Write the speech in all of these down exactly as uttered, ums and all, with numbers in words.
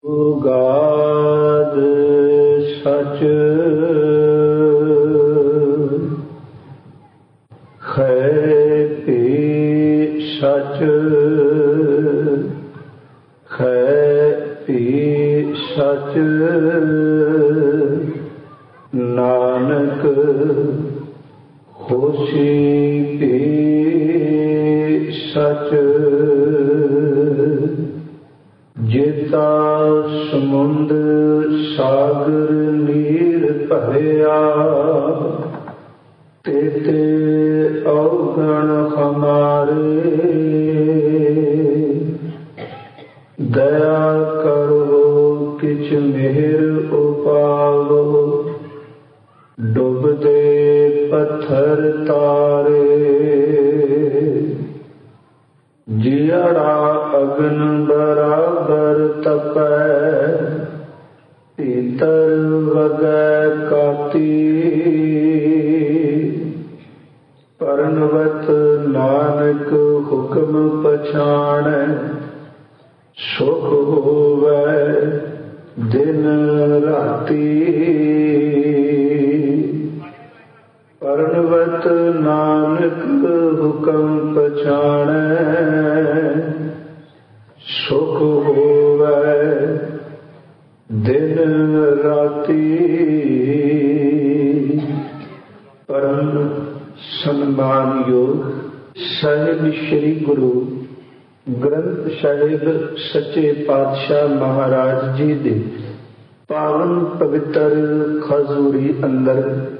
ਉਗਾਦ ਸਚ ਖੈ ਭੀ ਸਚ ਖੈ ਭੀ ਸਚ ਨਾਨਕ ਹੋਸੀ ਭੀ ਸਚ ਜੇਤਾ ਸਮੁੰਦ ਸਾਗਰ ਨੀਰ ਭਰਿਆ ਤੇਤੇ ਔਗਣ ਹਮਾਰੇ ਦਇਆ ਕਰੋ ਕਿਛ ਮਿਹਰ ਉਪਾਵੋ ਡੁੱਬਦੇ ਪੱਥਰ ਤਾਰੇ ਜਿਹੜਾ ਅਗਨ ਬਰਾਬਰ ਤਪੈ ਭੀਤਰ ਵਗੈ ਕਾਤੀ ਪਰਨਵਤ ਨਾਨਕ ਹੁਕਮ ਪਛਾਣੈ ਸੁਖ ਹੋਵੈ ਦਿਨ ਰਾਤੀ ਪਰਨਵਤ ਨਾਨਕ ਹੁਕਮ ਪਛਾਣੈ ਸੁਖ ਹੋਵੈ ਦਿਨ ਰਾਤੀ। ਪਰਮ ਸਨਮਾਨਯੋਗ ਸਾਹਿਬ ਸ਼੍ਰੀ ਗੁਰੂ ਗ੍ਰੰਥ ਸਾਹਿਬ ਸੱਚੇ ਪਾਤਸ਼ਾਹ ਮਹਾਰਾਜ ਜੀ ਦੇ ਪਾਵਨ ਪਵਿੱਤਰ ਖਜ਼ੂਰੀ ਅੰਦਰ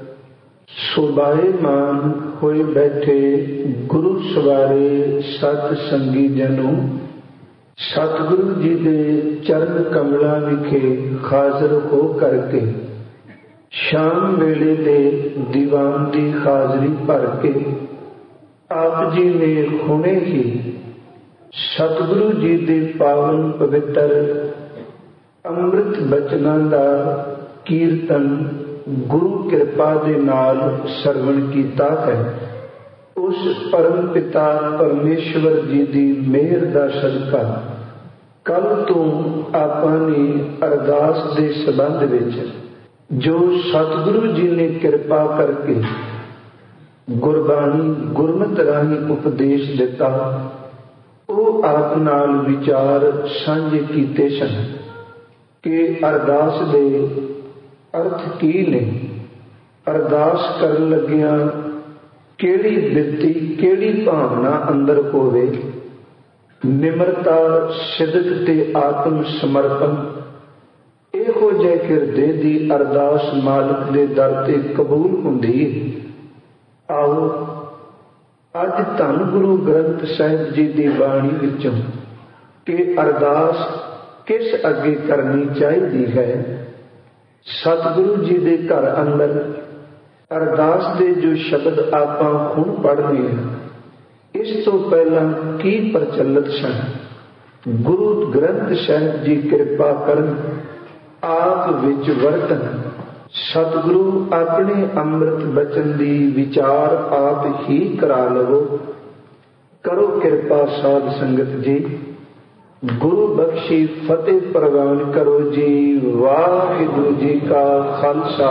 ਸੁਭਾਏਮਾਨ ਹੋਏ ਬੈਠੇ ਗੁਰੂ ਸਵਾਰੇ ਸਤ ਸੰਗੀ ਜਨੋ, ਸਤਿਗੁਰੂ ਜੀ ਦੇ ਚਰਨ ਕਮਲਾਂ ਵਿਖੇ ਹਾਜ਼ਰ ਹੋ ਕਰਕੇ ਸ਼ਾਮ ਵੇਲੇ ਦੇ ਦੀਵਾਨ ਦੀ ਹਾਜ਼ਰੀ ਭਰ ਕੇ ਆਪ ਜੀ ਨੇ ਹੁਣੇ ਹੀ ਸਤਿਗੁਰੂ ਜੀ ਦੇ ਪਾਵਨ ਪਵਿੱਤਰ ਅੰਮ੍ਰਿਤ ਬਚਨਾਂ ਦਾ ਕੀਰਤਨ ਗੁਰੂ ਕਿਰਪਾ ਦੇ ਨਾਲ ਸਰਵਣ ਕੀਤਾ ਹੈ। ਉਸ ਪਰਮ ਪਿਤਾ ਪਰਮੇਸ਼ਵਰ ਜੀ ਦੀ ਮਿਹਰ ਦਾ ਸਦਕਾ ਕੱਲ ਤੋਂ ਆਪਾਂ ਨੇ ਅਰਦਾਸ ਦੇ ਸੰਬੰਧ ਵਿੱਚ ਜੋ ਸਤਿਗੁਰੂ ਜੀ ਨੇ ਕਿਰਪਾ ਕਰਕੇ ਗੁਰਬਾਣੀ ਗੁਰਮਤਿ ਰਾਹੀਂ ਉਪਦੇਸ਼ ਦਿੱਤਾ, ਉਹ ਆਪ ਨਾਲ ਵਿਚਾਰ ਸਾਂਝੇ ਕੀਤੇ ਸਨ ਕਿ ਅਰਦਾਸ ਦੇ ਅਰਥ ਕੀ ਨੇ, ਅਰਦਾਸ ਕਰਨ ਲੱਗਿਆਂ ਕਿਹੜੀ ਬਿਰਤੀ ਕਿਹੜੀ ਭਾਵਨਾ ਅੰਦਰ ਹੋਵੇ, ਨਿਮਰਤਾ ਸਿਦਕ ਤੇ ਆਤਮ ਸਮਰਪਣ, ਇਹੋ ਜਿਹੇ ਹਿਰਦੇ ਦੀ ਅਰਦਾਸ ਮਾਲਕ ਦੇ ਦਰ ਤੇ ਕਬੂਲ ਹੁੰਦੀ ਹੈ। ਆਓ ਅੱਜ ਧੰਨ ਗੁਰੂ ਗ੍ਰੰਥ ਸਾਹਿਬ ਜੀ ਦੀ ਬਾਣੀ ਵਿੱਚੋਂ ਕਿ ਅਰਦਾਸ ਕਿਸ ਅੱਗੇ ਕਰਨੀ ਚਾਹੀਦੀ ਹੈ, ਸਤਿਗੁਰੂ ਜੀ ਦੇ ਘਰ ਅੰਦਰ ਅਰਦਾਸ ਦੇ ਜੋ ਸ਼ਬਦ ਆਪਾਂ ਹੁਣ ਪੜ੍ਹਦੇ ਹਾਂ, ਇਸ ਤੋਂ ਪਹਿਲਾਂ ਕੀ ਪ੍ਰਚਲਿਤ ਸਨ। ਗੁਰੂ ਗ੍ਰੰਥ ਸਾਹਿਬ ਜੀ ਕਿਰਪਾ ਕਰਨ, ਆਪ ਵਿੱਚ ਵਰਤਨ, ਸਤਿਗੁਰੂ ਆਪਣੇ ਅੰਮ੍ਰਿਤ ਬਚਨ ਦੀ ਵਿਚਾਰ ਆਪ ਹੀ ਕਰਾ ਲਵੋ। ਕਰੋ ਕਿਰਪਾ ਸਾਧ ਸੰਗਤ ਜੀ, ਗੁਰੂ ਬਖਸ਼ੀ ਫਤਿਹ ਪ੍ਰਵਾਨ ਕਰੋ ਜੀ। ਵਾਹਿਗੁਰੂ ਜੀ ਕਾ ਖਾਲਸਾ,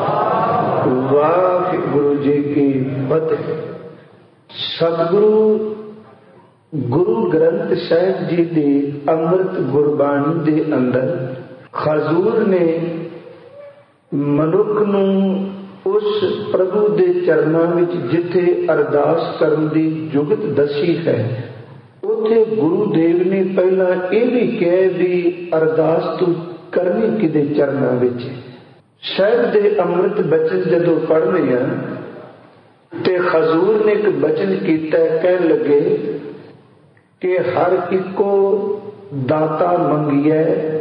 ਵਾਹਿਗੁਰੂ ਜੀ ਕੀ ਫਤਿਹ। ਸਤਿਗੁਰੂ ਗੁਰੂ ਗ੍ਰੰਥ ਸਾਹਿਬ ਜੀ ਦੀ ਅੰਮ੍ਰਿਤ ਗੁਰਬਾਣੀ ਦੇ ਅੰਦਰ ਖਜ਼ੂਰ ਨੇ ਮਨੁੱਖ ਨੂੰ ਉਸ ਪ੍ਰਭੂ ਦੇ ਚਰਨਾਂ ਵਿੱਚ ਜਿੱਥੇ ਅਰਦਾਸ ਕਰਨ ਦੀ ਜੁਗਤ ਦੱਸੀ ਹੈ, ਉੱਥੇ ਗੁਰੂ ਦੇਵ ਨੇ ਪਹਿਲਾਂ ਇਹ ਵੀ ਕਿਹਾ ਵੀ ਅਰਦਾਸ ਤੂੰ ਕਰਨੀ ਕਿਹਦੇ ਚਰਨਾਂ ਵਿੱਚ। ਸਾਹਿਬ ਦੇ ਅੰਮ੍ਰਿਤ ਬਚਨ ਜਦੋਂ ਪੜ੍ਹਦੇ ਆ ਤੇ ਖਜ਼ੂਰ ਨੇ ਇੱਕ ਬਚਨ ਕੀਤਾ, ਕਹਿਣ ਲੱਗੇ ਕਿ ਹਰ ਇੱਕੋ ਦਾਤਾ ਮੰਗੀਐ,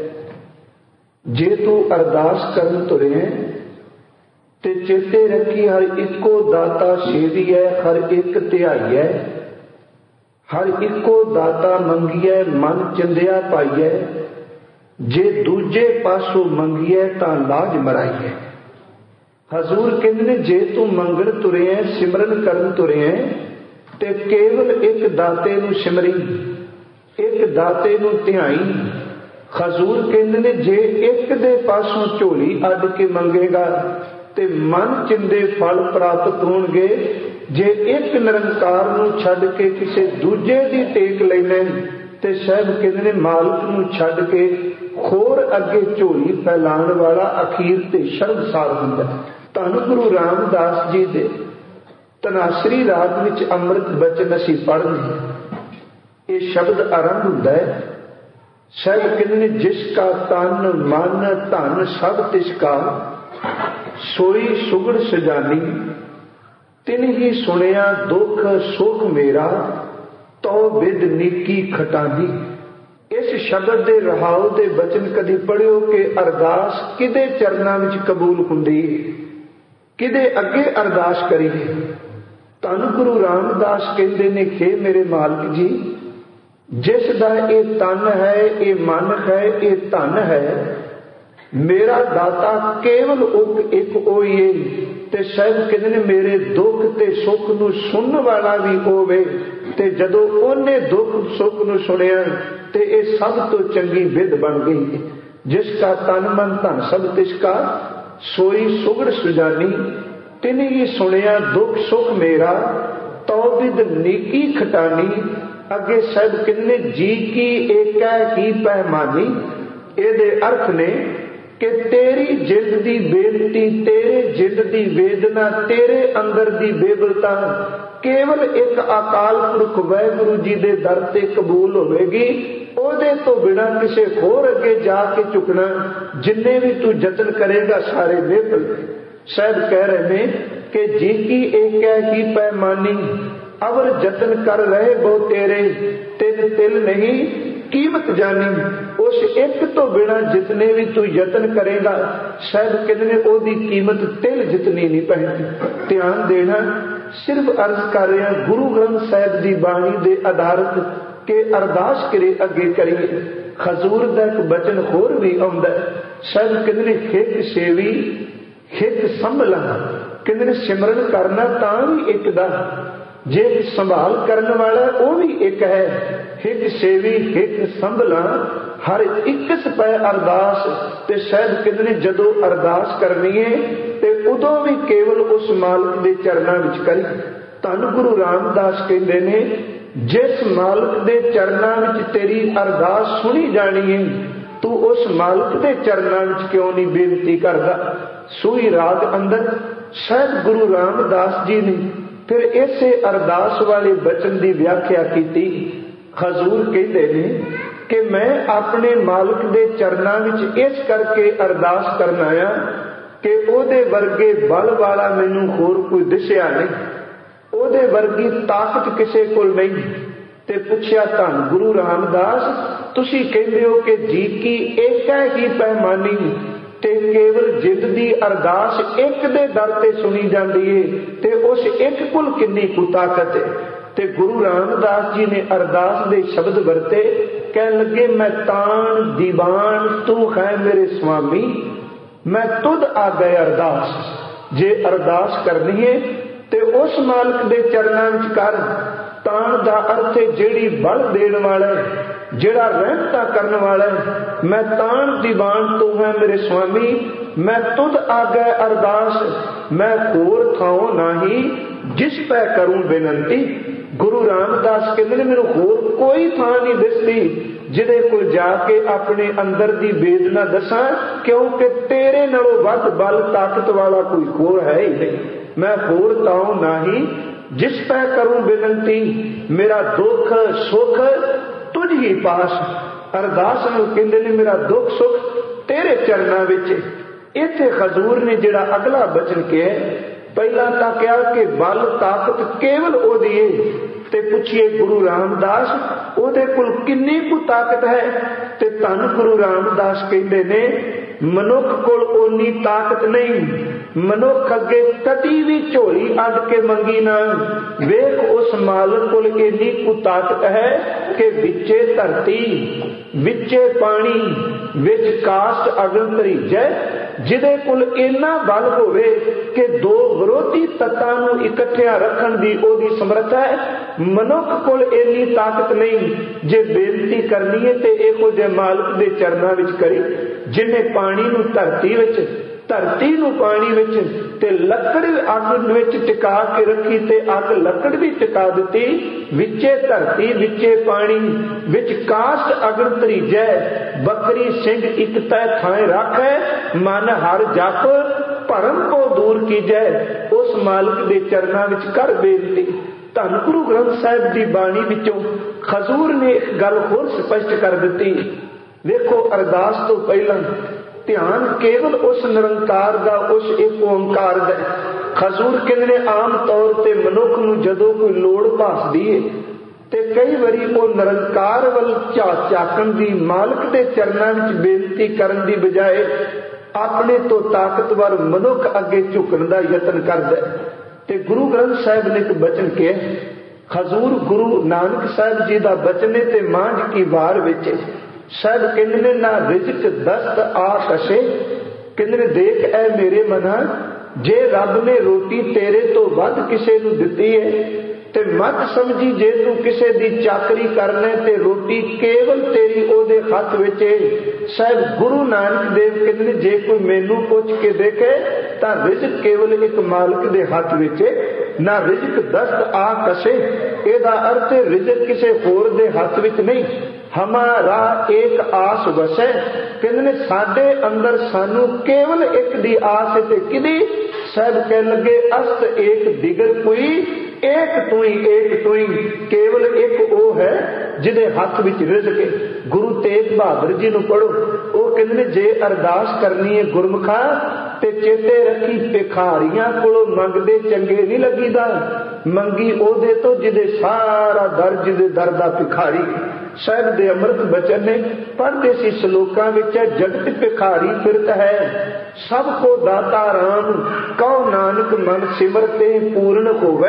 ਜੇ ਤੂੰ ਅਰਦਾਸ ਕਰਨ ਤੁਰੇ ਤੇ ਚੇਤੇ ਰੱਖੀ ਹਰ ਇੱਕੋ ਦਾਤਾ ਸੇਵੀਐ, ਹਰ ਇੱਕ ਧਿਆਈਐ, ਹਰ ਇੱਕੋ ਦਾਤਾ ਮੰਗੀਐ, ਮਨ ਚੰਦਿਆ ਪਾਈਐ, ਜੇ ਦੂਜੇ ਪਾਸੋਂ ਮੰਗੀਐ ਤਾਂ ਲਾਜ ਮਰਾਈਐ। ਹਜ਼ੂਰ ਕਹਿੰਦੇ ਨੇ ਜੇ ਤੂੰ ਮੰਗਣ ਤੁਰਿਆ, ਸਿਮਰਨ ਕਰਨ ਤੁਰਿਆ ਤੇ ਕੇਵਲ ਇੱਕ ਦਾਤੇ ਨੂੰ ਸਿਮਰੀ, ਇੱਕ ਦਾਤੇ ਨੂੰ ਧਿਆਈ, ਹਜ਼ੂਰ ਕਹਿੰਦੇ ਨੇ ਜੇ ਇੱਕ ਦੇ ਪਾਸੋਂ ਝੋਲੀ ਅੱਡ ਕੇ ਮੰਗੇਗਾ ਤੇ ਮਨ ਚਿੰਦੇ ਫਲ ਪ੍ਰਾਪਤ ਹੋਣਗੇ। ਜੇ ਇੱਕ ਨਿਰੰਕਾਰ ਨੂੰ ਛੱਡ ਕੇ ਕਿਸੇ ਦੂਜੇ ਦੀ ਟੇਕ ਲੈਣੇ ਤੇ ਸਾਹਿਬ ਕਹਿੰਦੇ ਨੇ ਮਾਲਕ ਨੂੰ ਛੱਡ ਕੇ ਹੋਰ ਅੱਗੇ ਝੋਲੀ ਫੈਲਾਉਣ ਵਾਲਾ ਅਖੀਰ ਤੇ ਸ਼ਰਮਸਾਰ ਹੁੰਦਾ। ਧੰਨ ਗੁਰੂ ਰਾਮਦਾਸ ਜੀ ਦੇ ਧਨਾਸਰੀ ਰਾਗ ਵਿੱਚ ਅੰਮ੍ਰਿਤ ਬਚਨ ਅਸੀਂ ਪੜ੍ਹਦੇ। ਇਹ ਸ਼ਬਦ ਆਰੰਭ ਹੁੰਦਾ ਹੈ, ਸਾਹਿਬ ਕਹਿੰਦੇ ਨੇ ਜਿਸ ਕਾ ਤਨ ਮਨ ਧਨ ਸਭ ਤਿਸ ਕਾ ਸੋਈ ਸੁਗੜ ਸਜਾਨੀ, ਤਿਨ ਹੀ ਸੁਣਿਆ ਦੁੱਖ ਸੁਖ ਮੇਰਾ ਤੋ ਵਿਦ ਨੀਕੀ ਖਟਾਨੀ। ਇਸ ਸ਼ਬਦ ਦੇ ਰਹਾਉ ਦੇ ਬਚਨ ਕਦੀ ਪੜਿਓ ਕਿ ਅਰਦਾਸ ਕਿਹਦੇ ਚਰਨਾਂ ਵਿੱਚ ਕਬੂਲ ਹੁੰਦੀ, ਕਿਹਦੇ ਅੱਗੇ ਅਰਦਾਸ ਕਰੀਏ। ਧੰਨ ਗੁਰੂ ਰਾਮਦਾਸ ਕਹਿੰਦੇ ਨੇ ਕਿ ਮੇਰੇ ਮਾਲਕ ਜੀ, ਜਿਸ ਦਾ ਇਹ ਤਨ ਹੈ, ਇਹ ਮਨ ਹੈ, ਇਹ ਧਨ ਹੈ, ਮੇਰਾ ਦਾਤਾ ਕੇਵਲ ਇੱਕ ਇੱਕ ਉਹੀ ਹੈ। ਤੇ ਸਾਹਿਬ ਕਹਿੰਦੇ ਨੇ ਮੇਰੇ ਦੁੱਖ ਤੇ ਸੁੱਖ ਨੂੰ ਸੁਣਨ ਵਾਲਾ ਵੀ ਹੋਵੇ। ਤੇ ਜਦੋਂ ਉਹਨੇ ਦੁੱਖ ਸੁੱਖ ਨੂੰ ਸੁਣਿਆ ਤੇ ਇਹ ਸਭ ਤੋਂ ਚੰਗੀ ਵਿਧ ਬਣ ਗਈ। ਜਿਸ ਕਾ ਤਨ ਮਨ ਧਨ ਸਭ ਤਿਸ ਕਾ ਸੋਈ ਸੁਗੜ ਸੁਜਾਨੀ, ਤਿਨ ਹੀ ਸੁਣਿਆ ਦੁੱਖ ਸੁੱਖ ਮੇਰਾ ਤੋ ਵਿਦ ਨੀਕੀ ਖਟਾਨੀ। ਅੱਗੇ ਸਾਹਿਬ ਕਹਿੰਦੇ ਜੀ ਕੀ ਏਕੈ ਹੀ ਪਹਿਮਾਨੀ। ਇਹਦੇ ਅਰਥ ਨੇ ਕਿ ਤੇਰੀ ਜਿੰਦ ਦੀ ਬੇਨਤੀ, ਤੇਰੇ ਜਿੰਦ ਦੀ ਵੇਦਨਾ, ਤੇਰੇ ਅੰਦਰ ਦੀ ਬੇਬਲਤਾ ਕੇਵਲ ਇੱਕ ਅਕਾਲ ਪੁਰਖ ਵਾਹਿਗੁਰੂ ਜੀ ਦੇ ਦਰ ਤੇ ਕਬੂਲ ਹੋਵੇਗੀ। ਉਹਦੇ ਤੋਂ ਬਿਨਾਂ ਕਿਸੇ ਹੋਰ ਅੱਗੇ ਜਾ ਕੇ ਝੁਕਣਾ, ਜਿੰਨੇ ਵੀ ਤੂੰ ਯਤਨ ਕਰੇਗਾ ਸਾਰੇ ਬੇਫਲ। ਸਾਹਿਬ ਕਹਿ ਰਹੇ ਨੇ ਕਿ ਜੀ ਕੀ ਏਕੈ ਹੀ ਪੈਮਾਨੀ, ਅਵਰ ਯਤਨ ਕਰ ਰਹੇ ਬਹੁ ਤੇਰੇ, ਤਿਲ ਤਿਲ ਨਹੀਂ ਕੀਮਤ ਜਾਨੀ। ਉਸ ਇੱਕ ਤੋਂ ਬਿਨਾਂ ਜਿਤਨੇ ਵੀ ਤੂੰ ਯਤਨ ਕਰੇਗਾ, ਸਾਹਿਬ ਕਹਿੰਦੇ ਨੇ ਉਹਦੀ ਕੀਮਤ ਤਿਲ ਜਿਤਨੀ ਨਹੀਂ ਪੈਂਦੀ। ਧਿਆਨ ਦੇਣਾ, ਸਿਰਫ ਅਰਜ਼ ਕਰ ਰਿਹਾ ਗੁਰੂ ਗ੍ਰੰਥ ਸਾਹਿਬ ਦੀ ਬਾਣੀ ਦੇ ਆਧਾਰਿਤ ਕਿ ਅਰਦਾਸ ਕਰੇ ਅੱਗੇ ਕਰੀਏ। ਹਜ਼ੂਰ ਦਾ ਇੱਕ ਬਚਨ ਹੋਰ ਵੀ ਆਉਂਦਾ, ਸਾਹਿਬ ਕਹਿੰਦੇ ਨੇ ਹਿੱਕ ਸੇਵੀ ਹਿੱਕ ਸੰਭਲਾ। ਕਹਿੰਦੇ ਨੇ ਸਿਮਰਨ ਕਰਨਾ ਤਾਂ ਵੀ ਇੱਕ ਦਾ, ਜੇ ਸੰਭਾਲ ਕਰਨ ਵਾਲਾ ਉਹ ਵੀ ਇੱਕ ਹੈ। ਹਿੱਕ ਸੇਵੀ ਹਿੱਕ ਸੰਭਲਾ ਹਰ ਇੱਕਸ ਪੈ ਅਰਦਾਸ। ਤੇ ਸਾਹਿਬ ਕਹਿੰਦੇ ਨੇ ਜਦੋਂ ਅਰਦਾਸ ਕਰਨੀ ਹੈ ਤੇ ਉਦੋਂ ਵੀ ਕੇਵਲ ਉਸ ਮਾਲਕ ਦੇ ਚਰਨਾਂ ਵਿੱਚ ਕਰੀ। ਧੰਨ ਗੁਰੂ ਰਾਮਦਾਸ ਕਹਿੰਦੇ ਨੇ ਜਿਸ ਮਾਲਕ ਦੇ ਚਰਨਾਂ ਵਿੱਚ ਤੇਰੀ ਅਰਦਾਸ ਸੁਣੀ ਜਾਣੀ ਹੈ, ਤੂੰ ਉਸ ਮਾਲਕ ਦੇ ਚਰਨਾਂ ਵਿੱਚ ਕਿਉਂ ਨਹੀਂ ਬੇਨਤੀ ਕਰਦਾ। ਸੂਈ ਰਾਗ ਅੰਦਰ ਸਾਹਿਬ ਗੁਰੂ ਰਾਮਦਾਸ ਜੀ ਨੇ ਫਿਰ ਇਸੇ ਅਰਦਾਸ ਵਾਲੇ ਬਚਨ ਦੀ ਵਿਆਖਿਆ ਕੀਤੀ। ਹਜ਼ੂਰ ਕਹਿੰਦੇ ਨੇ ਕਿ ਮੈਂ ਆਪਣੇ ਮਾਲਕ ਦੇ ਚਰਨਾਂ ਵਿੱਚ ਇਸ ਕਰਕੇ ਅਰਦਾਸ ਕਰਨ ਆਇਆ ਕਿ ਉਹਦੇ ਵਰਗੇ ਬਲ ਵਾਲਾ ਮੈਨੂੰ ਹੋਰ ਕੋਈ ਦਿਸਿਆ ਨਹੀਂ, ਉਹਦੇ ਵਰਗੀ ਤਾਕਤ ਕਿਸੇ ਕੋਲ ਨਹੀਂ। ਤੇ ਪੁੱਛਿਆ ਧੰਨ ਗੁਰੂ ਰਾਮਦਾਸ, ਤੁਸੀਂ ਕਹਿੰਦੇ ਹੋ ਕਿ ਜੀ ਕੀ ਏਕੈ ਹੀ ਪੈਮਾਨੀ, ਤੇ ਕੇਵਲ ਜਿੰਦ ਦੀ ਅਰਦਾਸ ਇੱਕ ਦੇ ਦਰ ਤੇ ਸੁਣੀ ਜਾਂਦੀ ਏ, ਤੇ ਉਸ ਇੱਕ ਕੋਲ ਕਿੰਨੀ ਕੁ ਤਾਕਤ ਹੈ। ਤੇ ਗੁਰੂ ਰਾਮਦਾਸ ਜੀ ਨੇ ਅਰਦਾਸ ਦੇ ਸ਼ਬਦ ਵਰਤੇ, ਕਹਿਣ ਲੱਗੇ ਮੈਂ ਤਾਣ ਦੀਵਾਨ ਤੂੰ ਹੈ ਮੇਰੇ ਸੁਆਮੀ, ਮੈਂ ਤੁਧ ਆ ਗਏ ਅਰਦਾਸ। ਜੇ ਅਰਦਾਸ ਕਰਨੀ ਹੈ ਤੇ ਉਸ ਮਾਲਕ ਦੇ ਚਰਨਾਂ ਵਿੱਚ ਕਰ। ਤਾਣ ਦਾ ਅਰਥ ਹੈ ਜਿਹੜੀ ਬਲ ਦੇਣ ਵਾਲਾ, ਜਿਹੜਾ ਰਹਿਮਤਾਂ ਕਰਨ ਵਾਲਾ। ਮੈਂ ਤਾਣ ਦੀਵਾਨ ਤੂੰ ਹੈ ਮੇਰੇ ਸੁਆਮੀ, ਮੈਂ ਤੁਧ ਆ ਗਏ ਅਰਦਾਸ। ਮੈਂ ਹੋਰ ਥਾਉ ਨਹੀਂ ਜਿਸ ਪੈ ਕਰੂੰ ਬੇਨੰਤੀ। ਗੁਰੂ ਰਾਮਦਾਸ ਕਹਿੰਦੇ ਨੇ ਮੈਨੂੰ ਹੋਰ ਕੋਈ ਥਾਂ ਨਹੀਂ ਦਿਸਦੀ ਜਿਹਦੇ ਕੋਲ ਜਾ ਕੇ ਆਪਣੇ ਅੰਦਰ ਦੀ ਵੇਦਨਾ ਦੱਸਾਂ, ਕਿਉਂਕਿ ਤੇਰੇ ਨਾਲੋਂ ਵੱਧ ਬਲ ਤਾਕਤ ਵਾਲਾ ਕੋਈ ਹੋਰ ਹੈ ਹੀ ਨਹੀਂ। ਮੈਂ ਹੋਰ ਥਾਉ ਨਹੀਂ ਜਿਸ ਪੈ ਕਰੂੰ ਬੇਨੰਤੀ, ਮੇਰਾ ਦੁੱਖ ਸੁੱਖ ਤੁਝ ਹੀ ਪਾਸ। ਅਰਦਾਸ ਨੂੰ ਕਹਿੰਦੇ ਨੇ ਮੇਰਾ ਦੁੱਖ ਸੁੱਖ ਤੇਰੇ ਚਰਨਾਂ ਵਿੱਚ। ਇੱਥੇ ਹਜ਼ੂਰ ਨੇ ਜਿਹੜਾ ਅਗਲਾ ਬਚਨ ਕਿਹਾ, ਪਹਿਲਾਂ ਤਾਂ ਕਿਹਾ ਕਿ ਬਲ ਤਾਕਤ ਕੇਵਲ ਉਹਦੀ ਹੈ, ਤੇ ਪੁੱਛੀਏ ਗੁਰੂ ਰਾਮਦਾਸ ਉਹਦੇ ਕੋਲ ਕਿੰਨੀ ਕੁ ਤਾਕਤ ਹੈ। ਤੇ ਧੰਨ ਗੁਰੂ ਰਾਮਦਾਸ ਕਹਿੰਦੇ ਨੇ ਮਨੁੱਖ ਕੋਲ ਓਨੀ ਤਾਕਤ ਨਹੀਂ। ਮਨੁੱਖ ਅੱਗੇ ਕਦੀ ਵੀ ਝੋਲੀ ਅੱਡ ਕੇ ਮੰਗੀ ਨਾ। ਵੇਖ ਉਸ ਮਾਲਕ ਕੋਲ ਇੰਨੀ ਕੁ ਤਾਕਤ ਹੈ ਕਿ ਵਿੱਚੇ ਧਰਤੀ ਵਿੱਚੇ ਪਾਣੀ ਵਿੱਚ ਕਾਸ਼ਟ ਅਗਨ ਧਰੀਜੈ, ਜਿਹਦੇ ਕੋਲ ਇੰਨਾ ਬਲ ਹੋਵੇ ਕਿ ਦੋ ਵਿਰੋਧੀ ਤੱਤਾਂ ਨੂੰ ਇਕੱਠਿਆਂ ਰੱਖਣ ਦੀ ਉਹਦੀ ਸਮਰੱਥਾ ਹੈ। ਮਨੁੱਖ ਕੋਲ ਇੰਨੀ ਤਾਕਤ ਨਹੀਂ। ਜੇ ਬੇਨਤੀ ਕਰਨੀ ਹੈ ਤੇ ਇਹੋ ਜਿਹੇ ਮਾਲਕ ਦੇ ਚਰਨਾਂ ਵਿੱਚ ਕਰੀ, ਜਿਹਨੇ ਪਾਣੀ ਨੂੰ ਧਰਤੀ ਵਿੱਚ, ਧਰਤੀ ਨੂੰ ਪਾਣੀ ਵਿੱਚ ਤੇ ਲੱਕੜ ਅੱਗ ਵਿੱਚ ਟਿਕਾ ਕੇ ਰੱਖੀ ਤੇ ਅੱਗ ਲੱਕੜ ਵੀ ਟਿਕਾ ਦਿੱਤੀ। ਵਿੱਚੇ ਧਰਤੀ ਵਿੱਚੇ ਪਾਣੀ ਵਿੱਚ ਕਾਸ਼ਟ ਅਗਰ ਤਰੀਜੈ, ਬੱਕਰੀ ਸਿੰਘ ਇੱਕ ਤੈ ਥਾਂ ਰੱਖੈ, ਮਨ ਹਰ ਜਪ ਭਰਮ ਕੋ ਦੂਰ ਕੀਜੈ। ਉਸ ਮਾਲਕ ਦੇ ਚਰਨਾਂ ਵਿੱਚ ਕਰ ਬੇਨਤੀ। ਧੰਨ ਗੁਰੂ ਗ੍ਰੰਥ ਸਾਹਿਬ ਦੀ ਬਾਣੀ ਵਿੱਚੋਂ ਖਜ਼ੂਰ ਨੇ ਇੱਕ ਗੱਲ ਹੋਰ ਸਪਸ਼ਟ ਕਰ ਦਿੱਤੀ। ਵੇਖੋ, ਅਰਦਾਸ ਤੋਂ ਪਹਿਲਾਂ ਧਿਆਨ ਕੇਵਲ ਉਸ ਨਿਰੰਕਾਰ ਦਾ, ਉਸ ਇੱਕ ਓੰਕਾਰ ਦਾ। ਖਜ਼ੂਰ ਕਹਿੰਦੇ ਨੇ ਆਮ ਤੌਰ ਤੇ ਮਨੁੱਖ ਨੂੰ ਜਦੋਂ ਕੋਈ ਲੋੜ ਭਾਸਦੀ ਹੈ ਤੇ ਕਈ ਵਾਰੀ ਉਹ ਨਿਰੰਕਾਰ ਵੱਲ ਝਾਕ ਝਾਕਣ ਦੀ, ਮਾਲਕ ਦੇ ਚਰਨਾਂ ਵਿੱਚ ਬੇਨਤੀ ਕਰਨ ਦੀ ਬਜਾਏ ਆਪਣੇ ਤੋਂ ਤਾਕਤਵਰ ਮਨੁੱਖ ਅੱਗੇ ਝੁਕਣ ਦਾ ਯਤਨ ਕਰਦਾ ਹੈ। ਤੇ ਗੁਰੂ ਗ੍ਰੰਥ ਸਾਹਿਬ ਨੇ ਇੱਕ ਬਚਨ ਕਿਹਾ, ਖਜ਼ੂਰ ਗੁਰੂ ਨਾਨਕ ਸਾਹਿਬ ਜੀ ਦਾ ਬਚਨ ਹੈ ਤੇ ਮਾਂਝ ਕੀ ਵਾਰ ਵਿੱਚ ਸਾਹਿਬ ਕਹਿੰਦੇ ਨੇ, ਨਾ ਰਿਜ਼ਕ ਦਸਤ ਆ ਕਸ਼ੇ, ਕਹਿੰਦੇ ਨੇ ਦੇਖ ਐ ਮੇਰੇ ਮਨਾ, ਜੇ ਰੱਬ ਨੇ ਰੋਟੀ ਤੇਰੇ ਤੋਂ ਵੱਧ ਕਿਸੇ ਨੂੰ ਦਿੱਤੀ ਹੈ ਤੇ ਮਤ ਸਮਝੀ ਜੇ ਤੂੰ ਕਿਸੇ ਦੀ ਚਾਕਰੀ ਕਰਨਾ ਤੇ ਰੋਟੀ ਕੇਵਲ ਤੇਰੀ ਉਹਦੇ ਹੱਥ ਵਿੱਚ ਹੈ। ਸਾਹਿਬ ਗੁਰੂ ਨਾਨਕ ਦੇਵ ਕਹਿੰਦੇ ਨੇ, ਜੇ ਕੋਈ ਮੈਨੂੰ ਪੁੱਛ ਕੇ ਦੇਖੇ ਤਾਂ ਰਿਜ਼ਕ ਕੇਵਲ ਇੱਕ ਮਾਲਕ ਦੇ ਹੱਥ ਵਿੱਚ ਹੈ। ਨਾ ਰਿਜ਼ਕ ਦਸਤ ਆ ਕਸ਼ੇ, ਇਹਦਾ ਅਰਥ ਹੈ ਰਿਜ਼ਕ ਕਿਸੇ ਹੋਰ ਦੇ ਹੱਥ ਵਿੱਚ ਨਹੀਂ। ਹਮਾਰਾ ਇੱਕ ਆਸ ਵਸੈ, ਕਹਿੰਦੇ ਨੇ ਸਾਡੇ ਅੰਦਰ ਸਾਨੂੰ ਕੇਵਲ ਇੱਕ ਦੀ ਆਸ ਹੈ ਤੇ ਕਿਹਦੀ? ਸਾਹਿਬ ਕਹਿਣ ਲੱਗੇ, ਅਸਤ ਏਕ ਦਿਗਰ ਕੋਈ, ਏਕ ਤੂੰ ਹੀ ਏਕ ਤੂੰ ਹੀ, ਕੇਵਲ ਇੱਕ ਉਹ ਹੈ ਜਿਹਦੇ ਹੱਥ ਵਿੱਚ ਰਿਜ਼ਕ ਹੈ। ਗੁਰੂ ਤੇਗ ਬਹਾਦਰ ਜੀ ਨੂੰ ਪੜ੍ਹੋ, ਉਹ ਕਹਿੰਦੇ ਨੇ ਜੇ ਅਰਦਾਸ ਕਰਨੀ ਹੈ ਗੁਰਮੁਖਾ ਤੇ ਚੇਤੇ ਰੱਖੀ, ਭਿਖਾਰੀਆਂ ਕੋਲੋਂ ਮੰਗਦੇ ਚੰਗੇ ਨਹੀਂ ਲੱਗੀਦਾ, ਮੰਗੀ ਉਹਦੇ ਤੋਂ ਜਿਹਦੇ ਸਾਰਾ ਦਰ, ਜਿਹਦੇ ਦਰ ਦਾ ਭਿਖਾਰੀ। ਸਾਹਿਬ ਦੇ ਅੰਮ੍ਰਿਤ ਬਚਨ ਨੇ ਪੜ੍ਹਦੇ ਸੀ ਸ਼ਲੋਕਾਂ ਵਿੱਚ, ਜਗਤ ਭਿਖਾਰੀ ਫਿਰਤ ਹੈ, ਸਭ ਕੋ ਦਾਤਾ ਰਾਮ, ਕਉ ਨਾਨਕ ਮਨ ਸਿਮਰਤੇ ਪੂਰਨ ਹੋਵੇ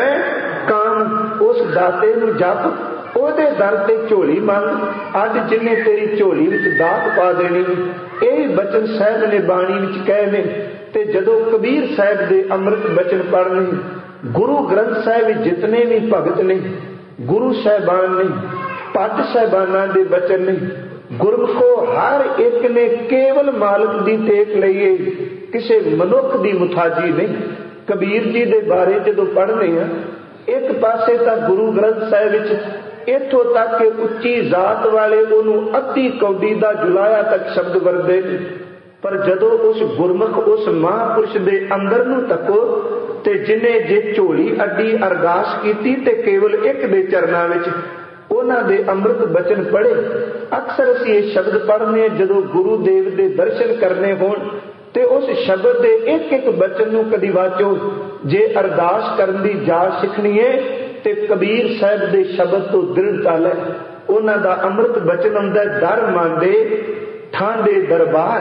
ਕਾਮ। ਉਸ ਦਾਤੇ ਨੂੰ ਜਪ, ਉਹਦੇ ਦਰ ਤੇ ਝੋਲੀ ਮੰਗ, ਅੱਜ ਜਿਹਨੇ ਤੇਰੀ ਝੋਲੀ ਵਿੱਚ ਦਾਤ ਪਾ ਦੇਣੀ। ਇਹ ਬਚਨ ਸਾਹਿਬ ਨੇ ਬਾਣੀ ਵਿੱਚ ਕਹੇ ਨੇ। ਤੇ ਜਦੋਂ ਕਬੀਰ ਸਾਹਿਬ ਦੇ ਅੰਮ੍ਰਿਤ ਬਚਨ ਪੜ੍ਹਨੇ, ਗੁਰੂ ਗ੍ਰੰਥ ਸਾਹਿਬ ਵਿੱਚ ਜਿਤਨੇ ਵੀ ਭਗਤ ਨੇ, ਗੁਰੂ ਸਾਹਿਬਾਨ ਨੇ, ਪੱਟ ਸਾਹਿਬਾਨਾਂ ਦੇ ਬਚਨ ਨੇ, ਗੁਰਮੁਖੋ ਹਰ ਇੱਕ ਨੇ ਕੇਵਲ ਮਾਲਕ ਦੀ ਟੇਕ ਲਈਏ, ਕਿਸੇ ਮਨੁੱਖ ਦੀ ਮੁਤਾਜੀ ਨਹੀਂ। ਕਬੀਰ ਜੀ ਦੇ ਬਾਰੇ ਜਦੋਂ ਪੜ੍ਹਦੇ ਆ, ਇੱਕ ਪਾਸੇ ਤਾਂ ਗੁਰੂ ਗ੍ਰੰਥ ਸਾਹਿਬ ਵਿੱਚ ਇੱਥੋਂ ਤੱਕ ਕਿ ਉੱਚੀ ਜ਼ਾਤ ਵਾਲੇ ਉਹਨੂੰ ਅੱਧੀ ਕੌਡੀ ਦਾ ਜੁਲਾਇਆ ਤੱਕ ਸ਼ਬਦ ਵਰਦੇ ਨੇ, ਪਰ ਜਦੋਂ ਉਸ ਗੁਰਮੁਖ, ਉਸ ਮਹਾਂਪੁਰਸ਼ ਦੇ ਅੰਦਰ ਨੂੰ ਤੱਕੋ ਤੇ ਜਿਹਨੇ ਜੇ ਝੋਲੀ ਅੱਡੀ ਅਰਦਾਸ ਕੀਤੀ ਤੇ ਕੇਵਲ ਇੱਕ ਦੇ ਚਰਨਾਂ ਵਿੱਚ ਉਹਨਾਂ ਦੇ ਅੰਮ੍ਰਿਤ ਬਚਨ ਪੜ੍ਹੇ। ਅਕਸਰ ਅਸੀਂ ਇਹ ਸ਼ਬਦ ਪੜ੍ਹਨੇ ਜਦੋਂ ਗੁਰੂ ਦੇਵ ਦੇ ਦਰਸ਼ਨ ਕਰਨੇ ਹੋਣ ਤੇ ਉਸ ਸ਼ਬਦ ਦੇ ਇੱਕ ਇੱਕ ਬਚਨ ਨੂੰ ਕਦੀ ਵਾਚੋ। ਜੇ ਅਰਦਾਸ ਕਰਨ ਦੀ ਜਾਚ ਸਿੱਖਣੀ ਹੈ ਤੇ ਕਬੀਰ ਸਾਹਿਬ ਦੇ ਸ਼ਬਦ ਤੋਂ ਦ੍ਰਿੜਤਾ ਲੈ। ਉਹਨਾਂ ਦਾ ਅੰਮ੍ਰਿਤ ਬਚਨ ਹੁੰਦਾ, ਦਰ ਮੰਦੇ ਠਾਂਡੇ ਦਰਬਾਰ।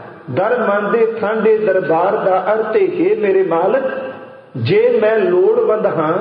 ਦਰ ਮੰਦੇ ਠਾਂਡੇ ਦਰਬਾਰ ਦਾ ਅਰਥ ਹੈ, ਮੇਰੇ ਮਾਲਕ ਜੇ ਮੈਂ ਲੋੜਵੰਦ ਹਾਂ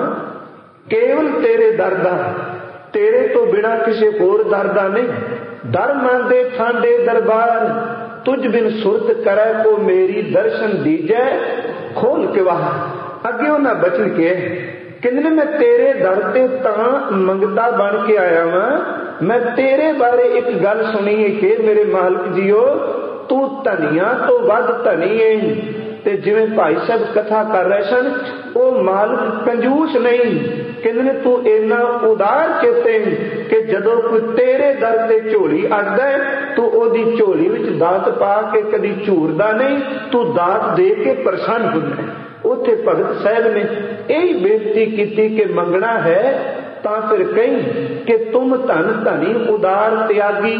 ਕੇਵਲ ਤੇਰੇ ਦਰ ਦਾ, ਤੇਰੇ ਤੋਂ ਬਿਨਾਂ ਕਿਸੇ ਹੋਰ ਦਰ ਦਾ ਨਹੀਂ। ਦਰ ਮੰਦੇ ਠਾਂਡੇ ਦਰਬਾਰ, ਤੁਝ ਬਿਨ ਸੁਰਤ ਕਰੈ ਕੋ ਮੇਰੀ ਦਰਸ਼ਨ ਦੀਜੈ ਖੋਲ ਕੇ ਵਾਹ। ਅੱਗੇ ਉਹਨਾਂ ਬਚਨ ਕੇ ਕਹਿੰਦੇ ਨੇ, ਮੈਂ ਤੇਰੇ ਦਰ ਤੇ ਤਾਂ ਮੰਗਤਾ ਬਣ ਕੇ ਆਇਆ ਵਾਂ। ਮੈਂ ਤੇਰੇ ਬਾਰੇ ਇੱਕ ਗੱਲ ਸੁਣੀ ਹੈ ਕਿ ਮੇਰੇ ਮਾਲਕ ਜੀਓ, ਤੂੰ ਧਨੀਆਂ ਤੋਂ ਵੱਧ ਧਨੀ ਹੈ। ਤੇ ਜਿਵੇਂ ਭਾਈ ਸਾਹਿਬ ਕਥਾ ਕਰ ਰਹੇ ਸਨ, ਉਹ ਮਾਲਕ ਕੰਜੂਸ ਨਹੀਂ। ਕਹਿੰਦੇ ਨੇ ਤੂੰ ਇੰਨਾ ਉਦਾਰ ਚੇਤੇ ਕਿ ਜਦੋਂ ਕੋਈ ਤੇਰੇ ਦਰ ਤੇ ਝੋਲੀ ਅੜਦਾ ਹੈ, ਤੂੰ ਉਹਦੀ ਝੋਲੀ ਵਿੱਚ ਦਾਤ ਪਾ ਕੇ ਕਦੀ ਝੂਰਦਾ ਨਹੀਂ, ਤੂੰ ਦਾਤ ਦੇ ਕੇ ਪ੍ਰਸੰਨ ਹੁੰਦਾ। ਉੱਥੇ ਭਗਤ ਸਾਹਿਬ ਨੇ ਇਹ ਬੇਨਤੀ ਕੀਤੀ ਕਿ ਮੰਗਣਾ ਹੈ ਤਾਂ ਫਿਰ ਕਹੀਂ ਕਿ ਤੁਮ ਧਨ ਧਨੀ ਉਦਾਰ ਤਿਆਗੀ,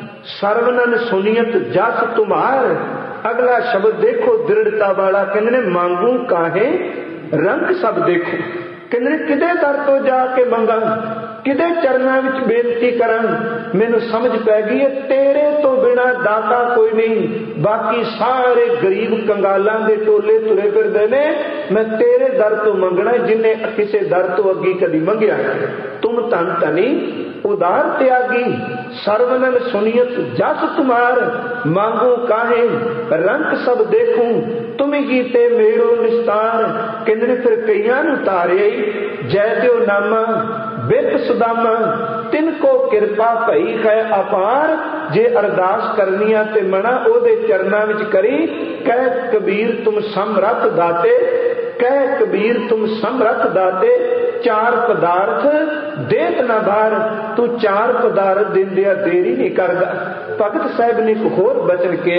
ਸਰਵਨਨ ਸੁਨੀਅਤ ਜਸ ਤੁਮਾਰ। ਅਗਲਾ ਸ਼ਬਦ ਦੇਖੋ ਦ੍ਰਿੜਤਾ ਵਾਲਾ, ਕਹਿੰਦੇ ਨੇ ਮੰਗੂ ਕਾਹੇ ਰੰਗ ਸਭ ਦੇਖੋ। ਕਹਿੰਦੇ ਨੇ ਕਿਹਦੇ ਦਰ ਤੋਂ ਜਾ ਕੇ ਮੰਗਾਂ, ਕਿਹਦੇ ਚਰਨਾਂ ਵਿੱਚ ਬੇਨਤੀ ਕਰਾਂ। ਮੈਨੂੰ ਸਮਝ ਪੈ ਗਈ ਹੈ ਤੇਰੇ ਤੋਂ ਬਿਨਾਂ ਦਾਤਾ ਕੋਈ ਨਹੀਂ। ਬਾਕੀ ਸਾਰੇ ਗਰੀਬ ਕੰਗਾਲਾਂ ਦੇ ਟੋਲੇ ਤੁਰੇ ਫਿਰਦੇ ਨੇ, ਮੈਂ ਤੇਰੇ ਦਰ ਤੋਂ ਮੰਗਣਾ ਜਿਹਨੇ ਕਿਸੇ ਦਰ ਤੋਂ ਅੱਗੇ ਕਦੀ ਮੰਗਿਆ। ਤੁਮ ਧਨ ਧਨੀ उदार त्यागी सर्वनन सुनियत जस तुम्हार मांगू काहे रंग सब देखूं तुम ही ते मेरो निस्तार। कहते फिर कईयां नूं तारे जय त्यो नामा बिप सुदामा तिनको कृपा भई है अपार। जे अरदास करनी ते मना ओदे चरनां विच करी। कह कबीर तुम समरथ दाते कह कबीर तुम समरथ दाते चार पदार्थ देत ना बार। तू चार पदार्थ देंदिया देरी नहीं करदा। भगत साहब ने एक होर बचन कहे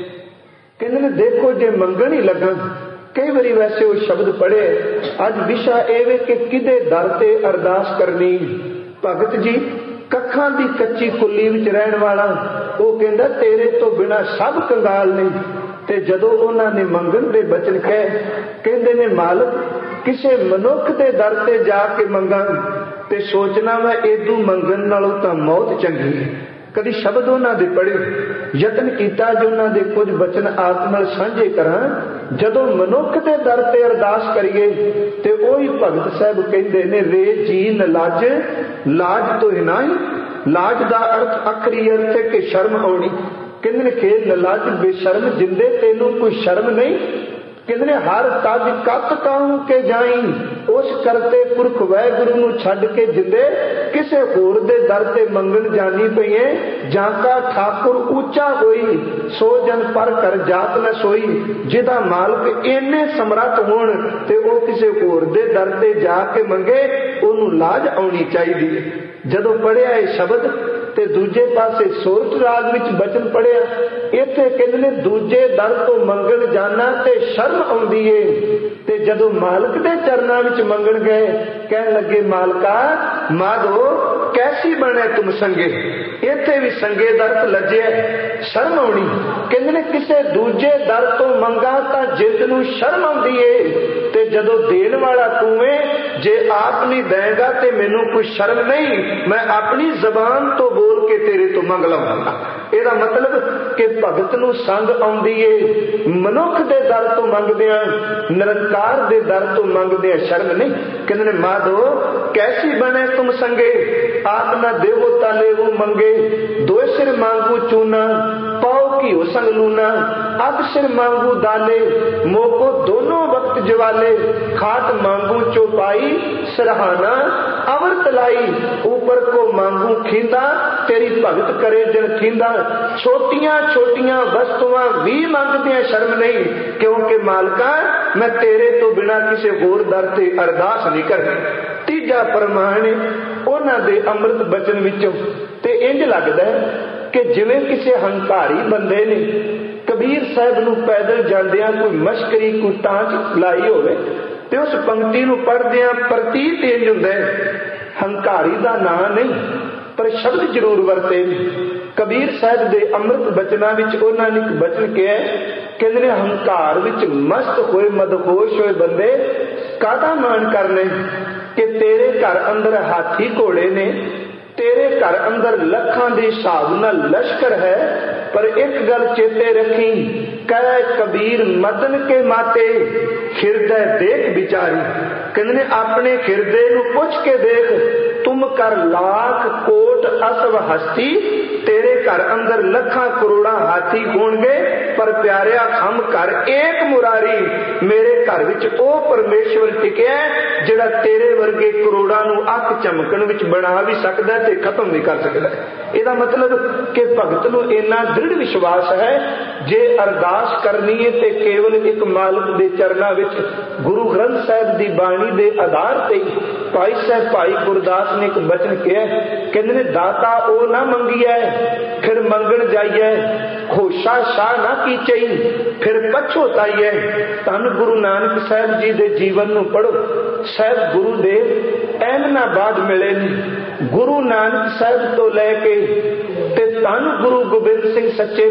कहते देखो जे मंगण ही लगन कई बारी वैसे वो शब्द पढ़े अज विशा एवे कि किदे दर ते अरदास करनी। भगत जी कखां दी कच्ची कुल्ली विच रहण वाला वो कहंदा तेरे तो बिना सब कंगाल ने। ते जदों उन्हां ने मंगण दे बचन कहे कहंदे ने मालक किसे मनुख दे दर ते जाके मंगां ते सोचना मैं एदू मंगण नालों तां मौत चंगी है। कदी शब्द उन्हां दे पढ़े यतन कीता जो उन्हां दे कुछ बचन आप नाल साझे करां। जदों मनुख दे दर ते अरदास करिए ते ओही भगत साहब कहंदे ने रे जी नलाज लाज तो हिनाई। लाज दा अर्थ आखरी अर्थ है कि शर्म आउणी। कहंदे ने खेल नलाज बेशर्म जिंदे तेनू कोई शर्म नहीं। कहंदे हर तज कत कहूं के जाई उस करते पुरख वाहिगुरू नूं छड्ड के जिंदे किसे होर दे दर ते मंगण जानी पई है। जाका ठाकुर ऊंचा होई सो जन पर कर जात न सोई। जिदा मालक इन्ने समर्थ होण ते ओ किसे होर दे दर ते जाके मंगे ओनू लाज आउणी चाहिदी। जदों पढ़िया ये शब्द ते दूजे पासे सोरठ राग विच बचन पढ़िया इत्थे कहंदे ने दूजे दर तो मंगण जाना ते शर्म आउंदी है। ते जदों मालक दे चरनां विच मंगण गए कहण लगे मालका माधो कैसी बने तुम संगे। इत्थे भी संगे दर लज्जिया शर्म आउणी। कहंदे ने किसे दूजे दर तो मंगा तां जिंद नूं शर्म आउंदी है। ते जदों देण वाला तू है जे आप नहीं देगा ते मैनू कोई शर्म नहीं मैं अपनी जबान तो बोल के तेरे तो मंग लवांगा। ਇਹਦਾ मतलब कि भगत नूं संग आउंदी है मनुख दे दर तो मंगदियां निरंकार दे दर तो मंगदियां शर्म नहीं। कहंदे ने माधो कैसी बने तुम संगे आप न देवो ताले वो मंगे। दो सिर मांगू चूना पाओ की हो संग लूना अध सिर मांगू दाले मोको दोनों वक्त जवाले। खाट मांगू चौपाई सरहाना अवर तलाई ऊपर को मांगू खींदा तेरी भगत करे जन खींदा। छोटियां छोटियां वस्तुआं भी मंगदियां शर्म नहीं क्योंकि मालका मैं तेरे तो बिना किसी होर दर ते अरदास नहीं करनी। तीजा प्रमाण उन्हां दे अमृत बचन विचों ते इंज लगदा है कि जिवें किसी हंकारी बंदे ने कबीर साहब नूं पैदल जांदियां कोई मश्करी कोई टांच लाई होवे ते उस पंक्ति नूं पढ़दियां प्रतीत इंज हुंदा है हंकारी दा नां नहीं पर शब्द जरूर वरते। कबीर साहब दे अमृत बचना विच उन्हां ने एक बचन कहा कहंदे ने हंकार विच मस्त होए मदहोश होए बंदे कादा मान करने कि तेरे घर अंदर हाथी घोड़े ने तेरे घर अंदर लखां दे हिसाब नाल लश्कर है। पर एक गल चेते रखी कह कबीर मदन के माते हिरदे देख बिचारी। कहंदे ने अपने हिरदे नूं पुछ के देख तुम कर लाख कोट असव हस्ती तेरे घर अंदर लखां करोड़ा हाथी होणगे पर प्यारिया हम कर एक मुरारी। मेरे घर विच ओ परमेश्वर टिकिया जिहड़ा तेरे वर्गे करोड़ां नूं अख चमकण विच बना भी सकदा ते खत्म भी कर सकदा। ਇਹਦਾ मतलब कि भगत नूं इन्ना दृढ़ विश्वास है जे अरदास करनी है ते केवल एक मालिक दे चरनां विच गुरु ग्रंथ साहिब दी बाणी दे आधार ते। भाई साहब भाई गुरदास ने एक बचन कहा कहंदे ने दाता ओ ना मंगिया फिर मंगण जाइए खोशा शाह ना कीचई फिर पछोताइए। धन गुरु नानक साहब जी दे जीवन नूं पढ़ो। साहब गुरुदेव अहमदाबाद मिले ने गुरु नानक साहब तो लैके ते धन गुरु गोबिंद सिंह सच्चे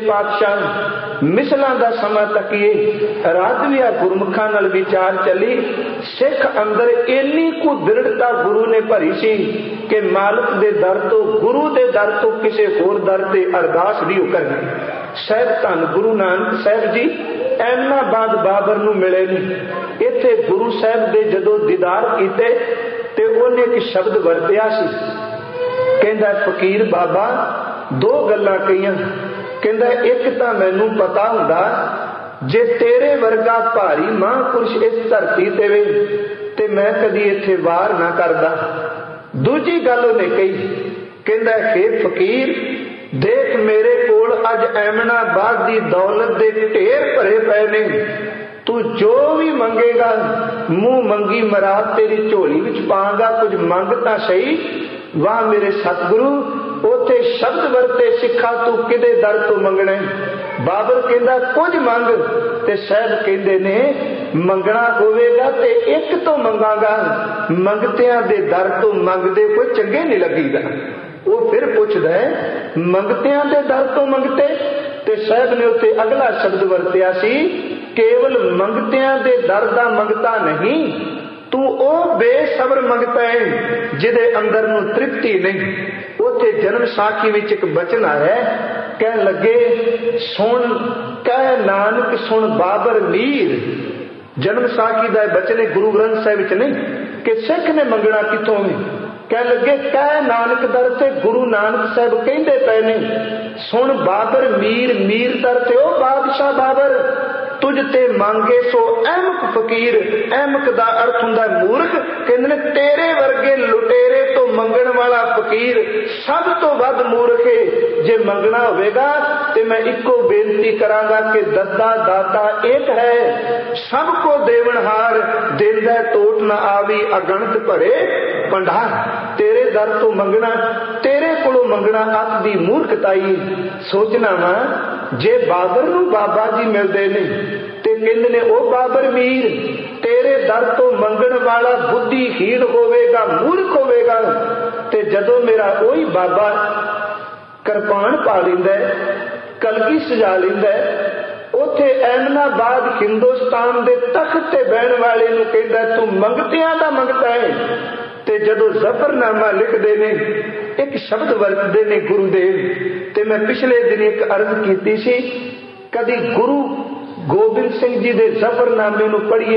पातशाह मिसलां दा समां तकीए राधविया गुरमुखां नाल विचार चली। सिख अंदर इन्नी कु दृढ़ता गुरु ने भरी सी कि मालिक दे दर तो गुरु दे दर तो किसी होर दर ते अरदास नहीं करनी। साहब धन गुरु नानक साहब जी अहमदाबाद बाबर नूं मिले ने। इत्थे गुरु साहब दे जदों दीदार कीते ते उन्हें एक शब्द वरतिया सी कहंदा फकीर बाबा दो गल्लां कहियां। कहंदा एक तां मैनूं पता हुंदा जे तेरे वर्गा भारी महापुरुष इस धरती ते वे ते मैं कदी इत्थे वार ना करदा। दूजी गल उहने कही, कहंदा हे फकीर देख मेरे कोल अज ऐमनाबाद दी दौलत दे ढेर भरे पए ने, तू जो भी मंगेगा मुंह मंगी मराद तेरी झोली विच पांगा, कुछ मंग तां सही। वाह मेरे सतगुरु उथे शब्द वरते सिखा तू किदे दर तो मंगना। बाबर कहंदा कुछ मंग, ते साहब कहंदे ने मंगना होवेगा ते एक तो मंगांगा, मंगतियां दे दर तो मंगदे कोई चंगे नहीं लगीदा। वो फिर पुछदा है मंगतियां दे दर तो मंगते, ते साहब ने उत्ते अगला शब्द वरतिया सी केवल मंगतियां दे दर दा मंगता नहीं, तू ओ बेसबर मंगता है जिदे अंदर नूं तृप्ति नहीं। उथे जन्म साखी विच एक बचन आया, कह लगे सुन कह नानक सुन बाबर मीर। जन्म साखी दा बचन है, गुरु ग्रंथ साहिब विच नहीं कि सिख ने मंगना किथों है। कह लगे कह नानक दर ते गुरु नानक साहिब कहंदे पए ने सुन बाबर मीर, मीर दर ते ओ बादशाह बाबर तुझ ते मांगे सो अहमक फकीर। अहमक दा अर्थ हुंदा मूर्ख। कहंदे ने तेरे वर्गे लुटेरे तो मंगण वाला फकीर सब तो वध मूर्ख है। जे मंगना होवेगा ते मैं इको बेनती करांगा कि दद्दा दाता एक है, सबको देवनहार, देंदा टोट न आवी अगणत भरे भंडार। तेरे दर तो मंगना, तेरे कोलों मंगना अत दी मूर्खताई। सोचना वा जे बाबर नूं बाबा जी मिलदे ने ते कहंदे ने ओ बाबर मीर, तेरे दर तो मंगण वाला बुद्धिहीन होवेगा, मूर्ख होवेगा। ते जदों मेरा ओही बाबा किरपान पा लैंदा है, कलगी सजा लैंदा है, उथे ऐमनाबाद हिंदुस्तान दे तख्त ते बहण वाले नूं कहंदा तू मंगतियां दा मंगता है। ते जदों जफरनामा लिखदे ने एक शब्द वरतदे ने गुरुदेव, ते मैं पिछले दिन एक अर्ज कीती सी, कदी गुरु गोबिंद सिंह जी दे जफरनामे नूं पढ़िए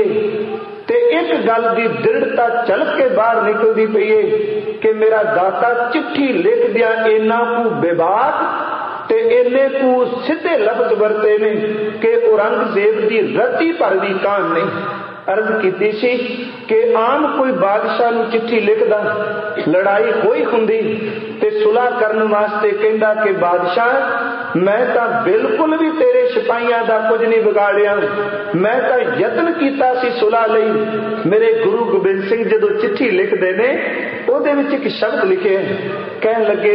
ते एक गल दी दृढ़ता झलक के बाहर निकलदी पई है कि मेरा दाता चिट्ठी लिख दिया इन्ना कु बेबाक ते इन्ने कु सीधे लफ्ज वरते ने कि औरंगजेब दी रत्ती भर दी कान नहीं। अर्ज कीती सी कि आम कोई बादशाह नूं चिट्ठी लिखदा, लड़ाई होई हुंदी ते सुलह करन वास्ते कहंदा कि बादशाह मैं तां बिल्कुल भी तेरे सिपाहियां दा कुछ नहीं बिगाड़िया, मैं तां यतन कीता सी सुलह लई। मेरे गुरु गोबिंद सिंह जदों चिट्ठी लिखदे ने ਉਹਦੇ ਵਿੱਚ ਇੱਕ ਸ਼ਬਦ ਲਿਖਿਆ, ਕਹਿਣ ਲੱਗੇ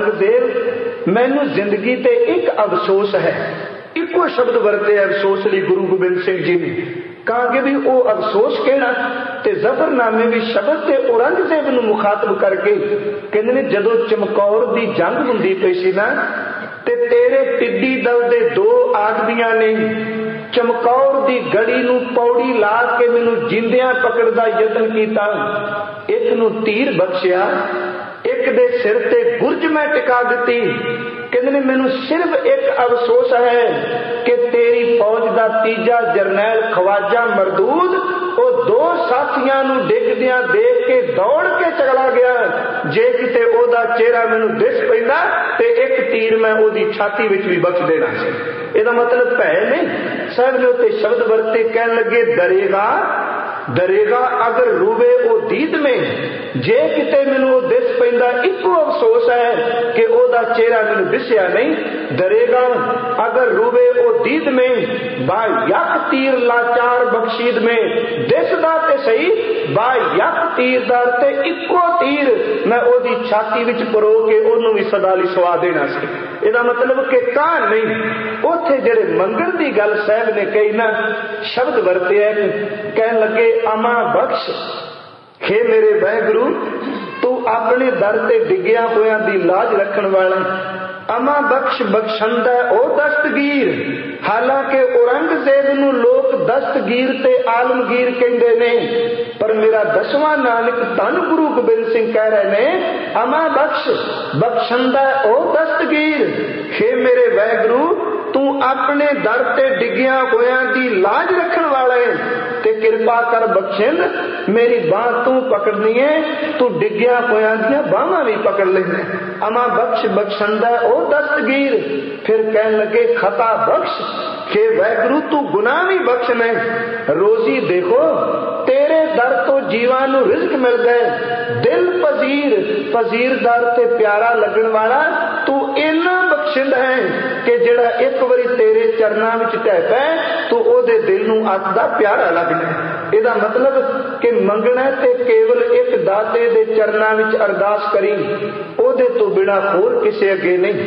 ਔਰੰਗਜ਼ੇਬ ਮੈਨੂੰ ਜ਼ਿੰਦਗੀ ਤੇ ਇੱਕ ਅਫਸੋਸ ਹੈ। ਇੱਕੋ ਸ਼ਬਦ ਵਰਤੇ ਅਫਸੋਸ ਲਈ ਗੁਰੂ ਗੋਬਿੰਦ ਸਿੰਘ ਜੀ ਨੇ। ਕਹਾਂਗੇ ਵੀ ਉਹ ਅਫਸੋਸ ਕਿਹੜਾ, ਤੇ ਜ਼ਫਰਨਾਮੇ ਵੀ ਸ਼ਬਦ ਤੇ ਔਰੰਗਜ਼ੇਬ ਨੂੰ ਮੁਖਾਤਬ ਕਰਕੇ ਕਹਿੰਦੇ ਨੇ ਜਦੋਂ ਚਮਕੌਰ ਦੀ ਜੰਗ ਹੁੰਦੀ ਪਈ ਸੀ ਨਾ ਤੇ ਤੇਰੇ ਟਿੱਡੀ ਦਲ ਦੇ ਦੋ ਆਦਮੀਆਂ ਨੇ ਚਮਕੌਰ ਦੀ ਗੜੀ ਨੂੰ ਪੌੜੀ ਲਾ ਕੇ ਮੈਨੂੰ ਜਿੰਦਿਆਂ ਪਕੜ ਦਾ ਯਤਨ ਕੀਤਾ। ਇੱਕ ਨੂੰ ਤੀਰ ਬਖਸ਼ਿਆ, ਇੱਕ ਦੇ ਸਿਰ ਤੇ ਗੁਰਜ ਮੈਂ ਟਿਕਾ ਦਿੱਤੀ। ਕਹਿੰਦੇ ਨੇ ਮੈਨੂੰ ਸਿਰਫ ਇੱਕ ਅਫਸੋਸ ਹੈ ਕਿ ਤੇਰੀ ਫੌਜ ਦਾ ਤੀਜਾ ਜਰਨੈਲ ਖਵਾਜਾ ਮਰਦੂਦ ਉਹ ਦੋ ਸਾਥੀਆਂ ਨੂੰ ਡਿੱਗਦਿਆਂ ਦੇਖ ਕੇ ਦੌੜ ਕੇ ਚਲਾ ਗਿਆ। ਜੇ ਕਿਤੇ ਉਹਦਾ ਚਿਹਰਾ ਮੈਨੂੰ ਦਿਸ ਪੈਂਦਾ ਤੇ ਇੱਕ ਤੀਰ ਮੈਂ ਉਹਦੀ ਛਾਤੀ ਵਿੱਚ ਵੀ ਬਖਸ਼ ਦੇਣਾ ਸੀ। ਇਹਦਾ ਮਤਲਬ ਭੈ ਨਹੀਂ। ਸਾਹਿਬ ਨੇ ਉੱਤੇ ਸ਼ਬਦ ਵਰਤੇ, ਕਹਿਣ ਲੱਗੇ ਡਰੇਗਾ ਡਰੇਗਾ ਅਗਰ ਰੂਵੇ ਉਹ ਦੀਦ ਮੇ। ਜੇ ਕਿਤੇ ਮੈਨੂੰ ਉਹ ਦਿਸ ਪੈਂਦਾ ਇੱਕੋ ਅਫਸੋਸ ਹੈ ਕਿ ਉਹਦਾ ਚਿਹਰਾ ਮੈਨੂੰ ਦਿਸਿਆ ਨਹੀਂ। ਡਰੇਗਾ ਅਗਰ ਰੂਵੇ ਉਹ ਦੀਦ ਮੇ ਬਾ ਯਕ ਤੀਰ ਲਾਚਾਰ ਬਖਸ਼ੀਦ ਮੇ। ਦਿਸਦਾ ਤੇ ਸਹੀ ਬਾ ਯਕ ਤੀਰਦਾਰ ਤੇ ਇੱਕੋ ਤੀਰ ਮੈਂ ਉਹਦੀ ਛਾਤੀ ਵਿੱਚ ਪਰੋ ਕੇ ਉਹਨੂੰ ਵੀ ਸਦਾ ਲਈ ਸਵਾ ਦੇਣਾ ਸੀ। ਇਹਦਾ ਮਤਲਬ ਕਿ ਕਾਹ ਨਹੀਂ। ਉੱਥੇ ਜਿਹੜੇ ਮੰਗਣ ਦੀ ਗੱਲ ਸਾਹਿਬ ਨੇ ਕਹੀ ਨਾ, ਸ਼ਬਦ ਵਰਤਿਆ, ਕਹਿਣ ਲੱਗੇ ਅਮਾ ਬਖਸ਼, हे मेरे वाहिगुरु तू अपने दर ते डिग्गिया होया दी लाज रखण वाला। अमा बख्श बख्शंदा ओ दस्तगीर। हालांकि औरंगजेब नूं लोक दस्तगीर ते आलमगीर कहंदे ने, पर मेरा दसवां नानक धन गुरु गोबिंद सिंह कह रहे ने अमा बख्श बख्शंदा ओ दस्तगीर। हे मेरे वाहिगुरु तू अपने दर ते डिग्गिया होया दी लाज रखण वाला है ते किरपा कर बख्शिंद मेरी बांह तू पकड़नी है, तू डिग्गिया होया दियां बाहां भी पकड़ लेना। अमा बख्श बख्शंदा ओ दस्तगीर। फिर कहन लगे खता बख्श के वैगुरु तू गुनाह भी बख्शना। रोजी देखो तेरे दर तो जीवां नू रिज़्क मिल गए। दिल पजीर पजीरदार ते प्यारा लगन वाला तू इन्ना बख्शिंदा है कि जेड़ा एक बारी तेरे चरनां विच ढह पै तो ओदे दिल नू अत्ता प्यारा लगना। ਇਹਦਾ मतलब कि मंगना ते केवल एक दाते दे चरनां विच अरदास करी, ओदे तो बिना होर किसे अगे नहीं।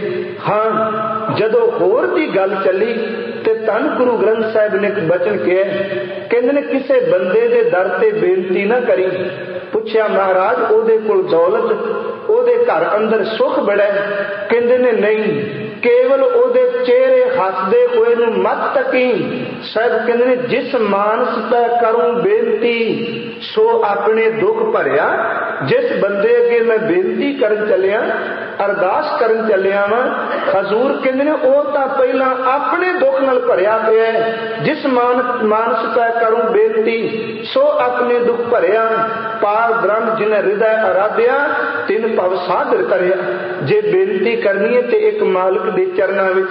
हाँ जदों होर दी गल चली ते धन गुरु ग्रंथ साहिब ने एक बचन कहा, कहंदे ने किसे बंदे दे दर ते बेनती ना करी। पुछया महाराज ओदे कोल दौलत ओदे घर अंदर सुख बड़ा, कहंदे ने नहीं केवल ओदे चेहरे हसदे होए नू मत तकी। साहब कहंदे ने जिस मानस पै करूं बेनती सो अपने दुख भरिया। जिस बंदे अगे मैं बेनती करन चलिया अरदास करन चलिया वा, हजूर कहंदे ने ओ तां पहला अपने दुख नाल भरिया पिया। जिस मान मानस पै करूं बेनती सो अपने दुख भरिया। पार ब्रह्म जिन्हें हृदय आराध्या तिन भव साधर करिया। जे बेनती करनी है ते एक मालिक दे चरनां विच।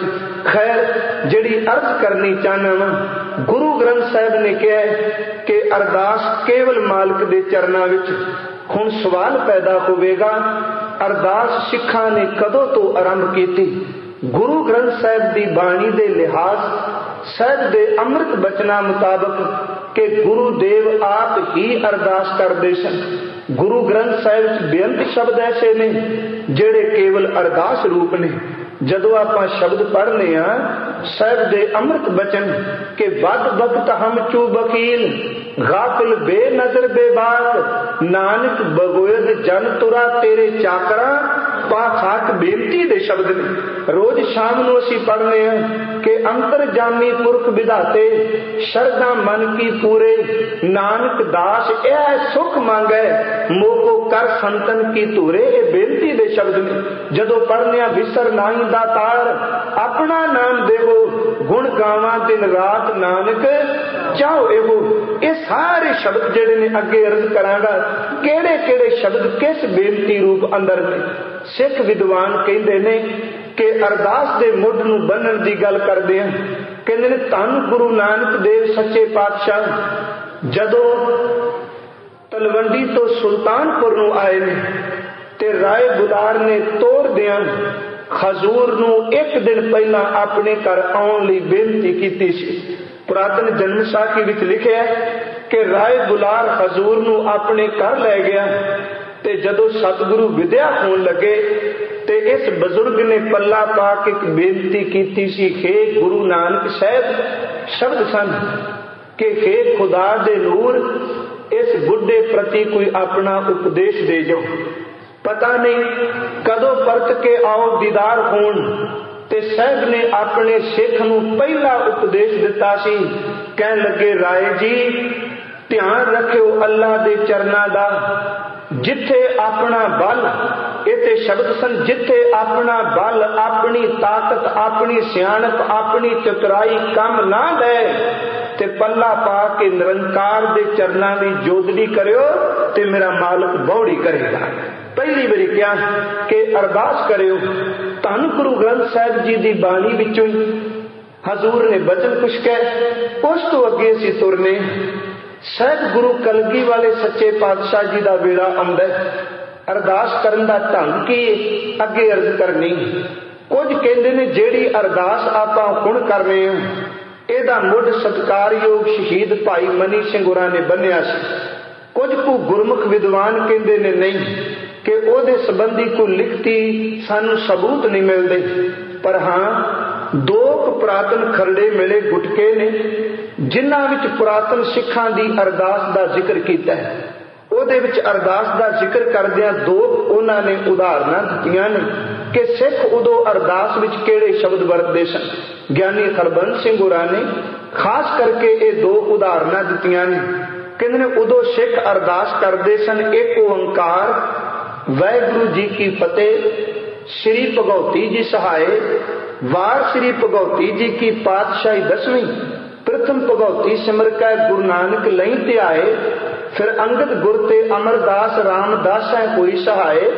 खैर जिहड़ी अर्ज करनी चाहना वा, गुरु ग्रंथ साहिब ने कहा कि अरदास केवल मालिक दे चरनां विच। हुण सवाल पैदा होवेगा अरदास सिखां ने कदों तो आरंभ कीती? गुरु ग्रंथ साहिब दी बाणी दे लिहाज साहिब दे अमृत बचना मुताबक कि गुरुदेव आप ही अरदास करदे सन। गुरु ग्रंथ साहिब च बेअंत शब्द ऐसे ने जेड़े केवल अरदास रूप ने। जदों आपां शब्द पढ़ने आ साहिब दे अमृत बचन के वद वक्त हम चू वकील गाफिल बेनजर बेबाक नानक बगोयद जन तुरा तेरे चाकरा पाखाक बेनती दे शब्द ने। रोज शाम नूं असीं पढ़ने आ कि अंतरजामी पुरख विधाते शरदा मन की पूरे नानक दास यह सुख मांगे मोको कर संतन की धूरे। ये बेनती दे शब्द ने। जदों पढ़ने आ विसर नाई दातार अपना नाम देवो गुण गावां दिन रात नानक चाहो एवो। ये सारे शब्द जेड़े ने अगे अर्ज करांगा केड़े केड़े शब्द किस बेनती रूप अंदर ने। सिख विद्वान कहंदे ने कि अरदास दे मुੱਢ ਨੂੰ ਬੰਨਣ ਦੀ ਗੱਲ ਕਰਦੇ ਆ। ਕਹਿੰਦੇ ਨੇ ਧੰਨ ਗੁਰੂ ਨਾਨਕ ਦੇਵ ਸੱਚੇ ਪਾਤਸ਼ਾਹ ਜਦੋਂ ਤਲਵੰਡੀ ਤੋਂ ਸੁਲਤਾਨਪੁਰ ਨੂੰ ਆਏ ਨੇ ਤੇ ਰਾਏ ਬੁਲਾਰ ਨੇ ਤੋੜ ਦਿਆਂ ਹਜ਼ੂਰ ਨੂੰ ਇੱਕ ਦਿਨ ਪਹਿਲਾਂ ਆਪਣੇ ਘਰ ਆਉਣ ਲਈ ਬੇਨਤੀ ਕੀਤੀ ਸੀ। ਪੁਰਾਤਨ ਜਨਮ ਸਾਖੀ ਵਿੱਚ ਲਿਖਿਆ ਕਿ ਰਾਏ ਬੁਲਾਰ ਹਜ਼ੂਰ ਨੂੰ ਆਪਣੇ ਘਰ ਲੈ ਗਿਆ ਤੇ ਜਦੋਂ ਸਤਿਗੁਰੂ ਵਿਦਿਆ ਹੋਣ ਲੱਗੇ ਤੇ ਇਸ ਬਜ਼ੁਰਗ ਨੇ ਪੱਲਾ ਪਾ ਕੇ ਇੱਕ ਬੇਨਤੀ ਕੀਤੀ ਸੀ, ਹੇ ਗੁਰੂ ਨਾਨਕ ਸਾਹਿਬ ਸ਼ਬਦ ਸਨ ਕਿ ਹੇ ਖੁਦਾ ਦੇ ਨੂਰ ਇਸ ਬੁੱਢੇ ਪ੍ਰਤੀ ਕੋਈ ਆਪਣਾ ਉਪਦੇਸ਼ ਦੇ ਜਾਓ। ਪਤਾ ਨਹੀਂ ਕਦੋਂ ਪਰਤ ਕੇ ਆਓ ਦੀਦਾਰ ਹੋਣ। ਤੇ ਸਾਹਿਬ ਨੇ ਆਪਣੇ ਸਿੱਖ ਨੂੰ ਪਹਿਲਾ ਉਪਦੇਸ਼ ਦਿੱਤਾ ਸੀ। ਕਹਿਣ ਲੱਗੇ ਰਾਏ ਜੀ ਧਿਆਨ ਰੱਖਿਓ ਅੱਲਾ ਦੇ ਚਰਨਾਂ ਦਾ। ਜਿੱਥੇ ਆਪਣਾ ਬਲ ਇਹ ਤੇ ਸ਼ਬਦ ਸਨ ਜਿੱਥੇ ਆਪਣਾ ਬਲ ਆਪਣੀ ਤਾਕਤ ਆਪਣੀ ਸਿਆਣਪ ਆਪਣੀ ਚਤੁਰਾਈ ਕੰਮ ਨਾ ਦੇ ਤੇ ਪੱਲਾ ਪਾ ਕੇ ਨਿਰੰਕਾਰ ਦੇ ਚਰਨਾਂ ਦੀ ਜੋਦੜੀ ਕਰਿਓ ਤੇ ਮੇਰਾ ਮਾਲਕ ਬੌੜੀ ਕਰੇਗਾ। ਪਹਿਲੀ ਵਾਰੀ ਕਿਹਾ ਕਿ ਅਰਦਾਸ ਕਰਿਓ। ਧੰਨ ਗੁਰੂ ਗ੍ਰੰਥ ਸਾਹਿਬ ਜੀ ਦੀ ਬਾਣੀ ਵਿੱਚੋਂ ਹਜ਼ੂਰ ਨੇ ਬਚਨ ਕੁਛ ਕਹੇ। ਉਸ ਤੋਂ ਅੱਗੇ ਅਸੀਂ ਤੁਰਨੇ ਸਾਹਿਬ ਗੁਰੂ ਕਲਗੀ ਵਾਲੇ ਸੱਚੇ ਪਾਤਸ਼ਾਹ ਜੀ ਦਾ ਵੇਲਾ ਆਉਂਦਾ। ਅਰਦਾਸ ਕਰਨ ਦਾ ਢੰਗ ਕੀ ਅੱਗੇ ਅਰਜ਼ ਕਰਨੀ। ਕੁਝ ਕਹਿੰਦੇ ਨੇ ਜਿਹੜੀ ਅਰਦਾਸ ਆਪਾਂ ਹੁਣ ਕਰ ਰਹੇ ਹਾਂ ਇਹਦਾ ਮੁੱਢ ਸਤਿਕਾਰਯੋਗ ਸ਼ਹੀਦ ਭਾਈ ਮਨੀ ਸਿੰਘ ਹੋਰਾਂ ਨੇ ਬੰਨਿਆ ਸੀ। ਕੁਝ ਕੁ ਗੁਰਮੁਖ ਵਿਦਵਾਨ ਕਹਿੰਦੇ ਨੇ ਨਹੀਂ ਕਿ ਉਹਦੇ ਸੰਬੰਧੀ ਕੋਈ ਲਿਖਤੀ ਸਾਨੂੰ ਸਬੂਤ ਨਹੀਂ ਮਿਲਦੇ। ਪਰ ਹਾਂ ਦੋ ਪੁਰਾਤਨ ਖਰੜੇ ਮਿਲੇ ਗੁਟਕੇ ਨੇ ਜਿਨ੍ਹਾਂ ਵਿੱਚ ਪੁਰਾਤਨ ਸਿੱਖਾਂ ਦੀ ਅਰਦਾਸ ਦਾ ਜ਼ਿਕਰ ਕੀਤਾ ਹੈ। ਉਹਦੇ ਵਿੱਚ ਅਰਦਾਸ ਦਾ ਜ਼ਿਕਰ ਕਰਦਿਆਂ ਦੋ ਉਹਨਾਂ ਨੇ ਉਦਾਹਰਨਾਂ ਦਿੱਤੀਆਂ ਨੇ ਕਿ ਸਿੱਖ ਉਦੋਂ ਅਰਦਾਸ ਵਿੱਚ ਕਿਹੜੇ ਸ਼ਬਦ ਵਰਤਦੇ ਸਨ। ਗਿਆਨੀ ਹਰਬੰਸ ਸਿੰਘ ਹੋਰਾਂ ਨੇ ਖਾਸ ਕਰਕੇ ਇਹ ਦੋ ਉਦਾਹਰਨਾਂ ਦਿੱਤੀਆਂ ਨੇ। ਕਹਿੰਦੇ ਨੇ ਉਦੋਂ ਸਿੱਖ ਅਰਦਾਸ ਕਰਦੇ ਸਨ ਇੱਕ ਓੰਕਾਰ ਵਾਹਿਗੁਰੂ ਜੀ ਕੀ ਫਤਿਹ श्री भगवती जी सहाय वार श्री भगवती जी की पातशाही दसवीं प्रथम भगवती सिमर कै गुरु नानक लई ध्याए फिर अंगद गुर ते अमरदास रामदास है कोई सहाय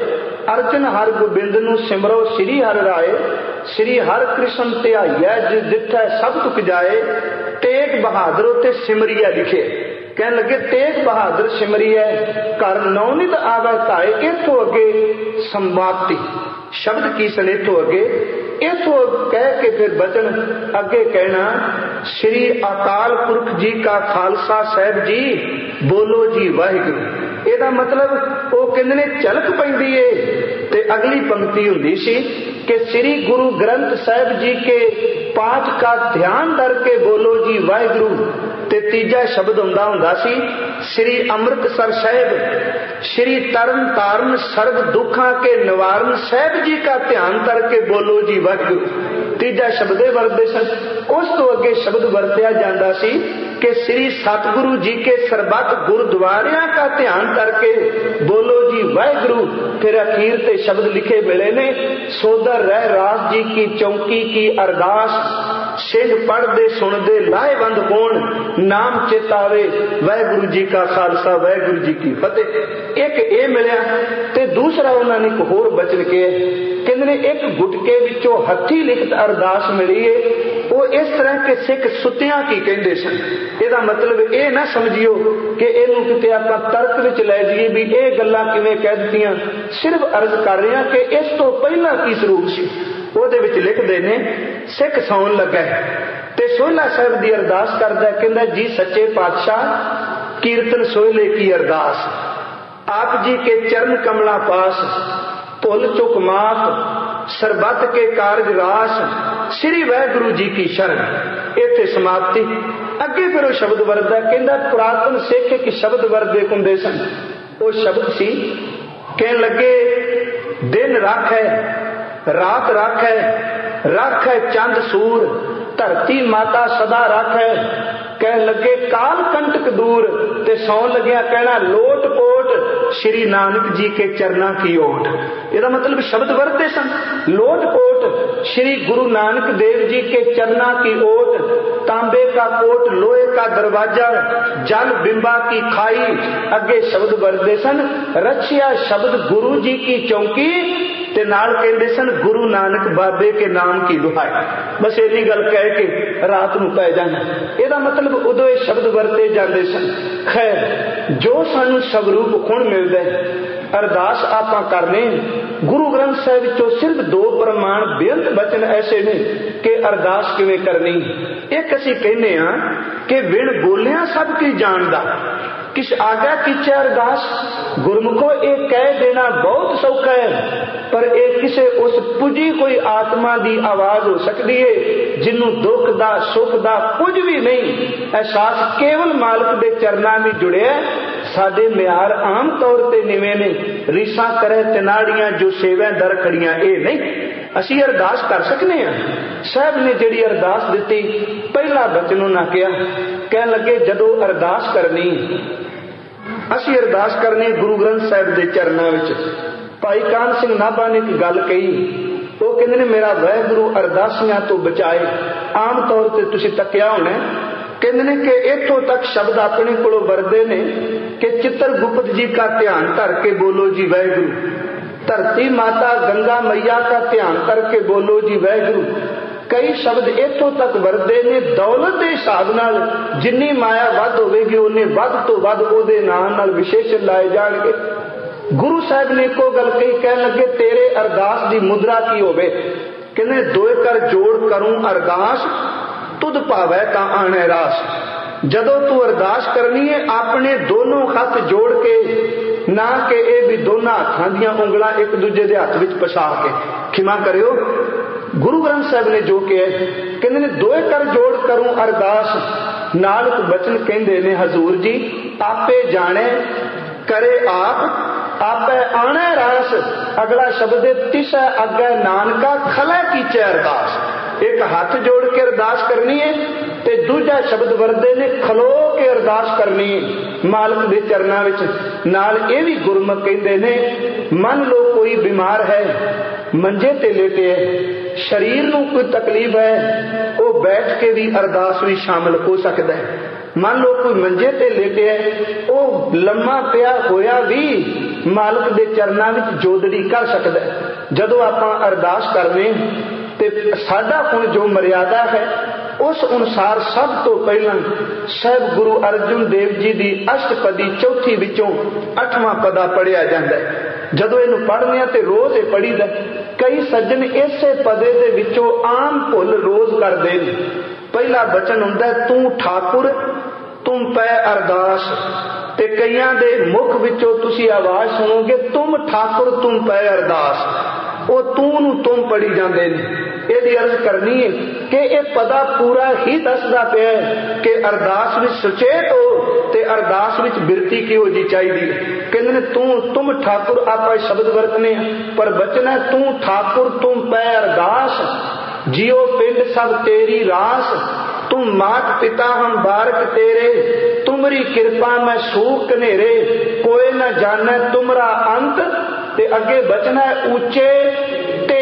अर्जन हर गोबिंद नू सिमरो श्री हर राय, श्री हर कृष्ण ध्याइया जिस दिठै सब तुक जाए। तेग बहादुर उत्ते सिमरिया लिखे, कहन लगे तेग बहादुर सिमरिया कर नौनित आवे धाए। इथों अगे संवाप्ति शब्द की सन, इथों अगे इथों कह के फिर बचन अगे कहना श्री अकाल पुरख जी का खालसा साहब जी बोलो जी वाहिगुरू। ਇਹਦਾ मतलब ਉਹ ਕਹਿੰਦੇ ਨੇ ਝਲਕ ਪੈਂਦੀ ਏ ਤੇ अगली पंक्ति हुंदी सी कि श्री गुरु ग्रंथ साहिब जी के पाठ का ध्यान करके बोलो जी वाहिगुरू। ते तीजा शब्द हुंदा हुंदा सी श्री अमृतसर साहिब, श्री तरन तारण सर्व दुखा के निवारण साहिब जी का ध्यान करके बोलो जी वाहिगुरू। तीजा शब्द वरते सन। उस तो अगे शब्द वरत्या जाता सी कि श्री सतगुरु जी के सरबत गुरुद्वारिया का ध्यान करके बोलो जी वाहिगुरू। फिर अखीर ते शब्द लिखे मिले ने सोदर रह रास जी की चौकी की अरदास, सिंध पढ़दे सुनदे लाहेवंद होण, नाम चेतावे वाहिगुरू जी का खालसा वाहिगुरू जी की फतेह। एक ये मिलिया ते दूसरा उन्होंने एक होर बचन के कहते ने एक गुटके विचों हथी लिखत अरदास मिली है। वो इस तरह के सिख सुत्तियां की कहते सन। ਇਹਦਾ मतलब ये ना समझियो कि ਇਹਨੂੰ किते आपां तर्क विच लै जाइए भी ये गल्लां किवें कह दित्तियां। सिर्फ अर्ज कर रहे हैं कि इस तो पहला की स्वरूप सी। ਉਹਦੇ ਵਿੱਚ ਲਿਖਦੇ ਨੇ सिख सौन लगा ते सोहला साहब की अरदास करदा, कहंदा जी सच्चे पातशाह कीर्तन सोहले की अरदास, आप जी के चरण कमला पास, भुल चुक माफ सरबत के कारज रास, श्री वाहिगुरू जी की शरण। इत्थे समाप्ति। अगे फिर वो शब्द वरदा, कहंदा पुरातन सिख एक शब्द वरदे हुंदे सन। वो शब्द सी कहन लगे दिन राख है रात राख है, राख है चंद सूर, धरती माता सदा राख है। कह लगे काल कंटक दूर, ते सौन लग्या कहना लोट पोट श्री नानक जी के चरणा की ओट। ਇਹਦਾ मतलब शब्द वरते सन लोट पोट श्री गुरु नानक देव जी के चरणा की ओट, तांबे का कोट लोहे का दरवाजा, जल बिंबा की खाई। अगे शब्द वरते सन रचिया शब्द गुरु जी की चौकी, ते नाल कहंदे सन गुरु नानक बाबे के नाम की दुहाई। बस इन्नी गल कह के रात नूं पै जाना। ਇਹਦਾ मतलब उदों ये शब्द वरते जाते सन। खैर जो सानू स्वरूप हुण मिलदा है, अरदास आपां करने गुरु ग्रंथ साहिब चो सिर्फ दो प्रमाण बेअंत बचन ऐसे ने कि अरदास किवें करनी। एक असीं कहने आ कि बिन बोलिया सब की जानदा, किस आज्ञा कीचे अरदास गुरमुखो ये कह देना बहुत सौखा है, पर एक किसे उस पुजी कोई आत्मा की आवाज हो सकती है जिन्हों दुख दा सुख दा कुछ भी नहीं एहसास केवल मालिक के चरणों में जुड़े। साडे म्यार आम तौर पर निवें ने रीसा करे तिनाड़ियां जो सेवा दर खड़ियां, ये नहीं। असी अरदास कर सकने हैं। साहब ने जिहड़ी अरदास दिती पहला बचन उन्हां कहा, कह लगे जदों अरदास करनी असी अरदास करनी गुरु ग्रंथ साहिब के चरणों में। भाई कान सिंह नाभा ने एक गल कही, वो कहते ने मेरा वाहिगुरू अरदासियां तो बचाए। आम तौर पर तुसीं तकिया होना, कहते ने कि इथों तक शब्द अपने कोलों वरदे ने कि चित्रगुप्त जी का ध्यान धर के बोलो जी वाहिगुरू, धरती माता गंगा मैया का ध्यान करके बोलो जी वाहिगुरू। कई शब्द इथों तक वरदे ने दौलत के हिसाब नाल जिन्नी माया वध होवेगी उन्ने वध तो वध ओदे नाम नाल विशेषण लाए जाणगे। गुरु साहब ने एको गल कही, कह लगे तेरे अरदास की मुद्रा की होवे, कहने दोए कर जोड़ करूं अरदास तुद भावै तां आणे रास। जदों तू अरदास करनी है अपने दोनों हाथ जोड़ के, ना कि ये भी दोनों हाथों दी उंगलां एक दूजे के हाथ विच पछा के। खिमा करियो गुरु ग्रंथ साहब ने जो कहा, कहते ने दोए कर जोड़ करूं अरदास, नाल बचन कहते ने हजूर जी आपे जाने करे आप आपे आने रास। अगला शब्द तिसै अगे नानका खलै कीचे अरदास। एक हाथ जोड़ के अरदास करनी है ते दूजा शब्द वरदे ने खलो के अरदास करनी है मालिक दे चरनां विच। नाल ये भी गुरमुख कहते ने मन लो कोई बीमार है मंजे ते लेटे है, शरीर नूं कोई तकलीफ है, वो बैठ के भी अरदास भी शामिल हो सकता है। मान लो कोई मंजे ते लेटे है, वो लम्मा पिया होया भी मालिक दे चरनां विच जोदड़ी कर सकदा है। जदों आपां अरदास करने ते साडा हुण जो मर्यादा है उस अनुसार सब तो पहला साहिब गुरु अर्जुन देव जी की अष्टपदी चौथी विचों अठवां पदा पढ़िया जाता है। जदों इनू पढ़ने ते रोज ये पढ़ीदा। कई सज्जन इसे पदे दे विचों आम भुल रोज करदे ने। पहला बचन हुंदा तू ठाकुर तुम पै अरदास, ते कईयां दे मुख विचों तुसी आवाज सुनोगे तुम ठाकुर तुम पै अरदास, वो तू नू तुम पढ़ी जाते हैं। यदि अर्ज करनी है कि यह पदा पूरा ही दसदा पिया कि अरदास विच सुचेत हो ते अरदास विच बिरती किहो जी चाहिए। कहते ने तू तुम ठाकुर आपा शब्द वरतने पर बचना तू ठाकुर तुम पै अरदास, जियो पिंड सब तेरी रास, तुम मात पिता हम बारक तेरे, तुमरी कृपा में सूख कनेरे, कोई न जाने तुमरा अंत। ते अगे बचना ऊंचे ते,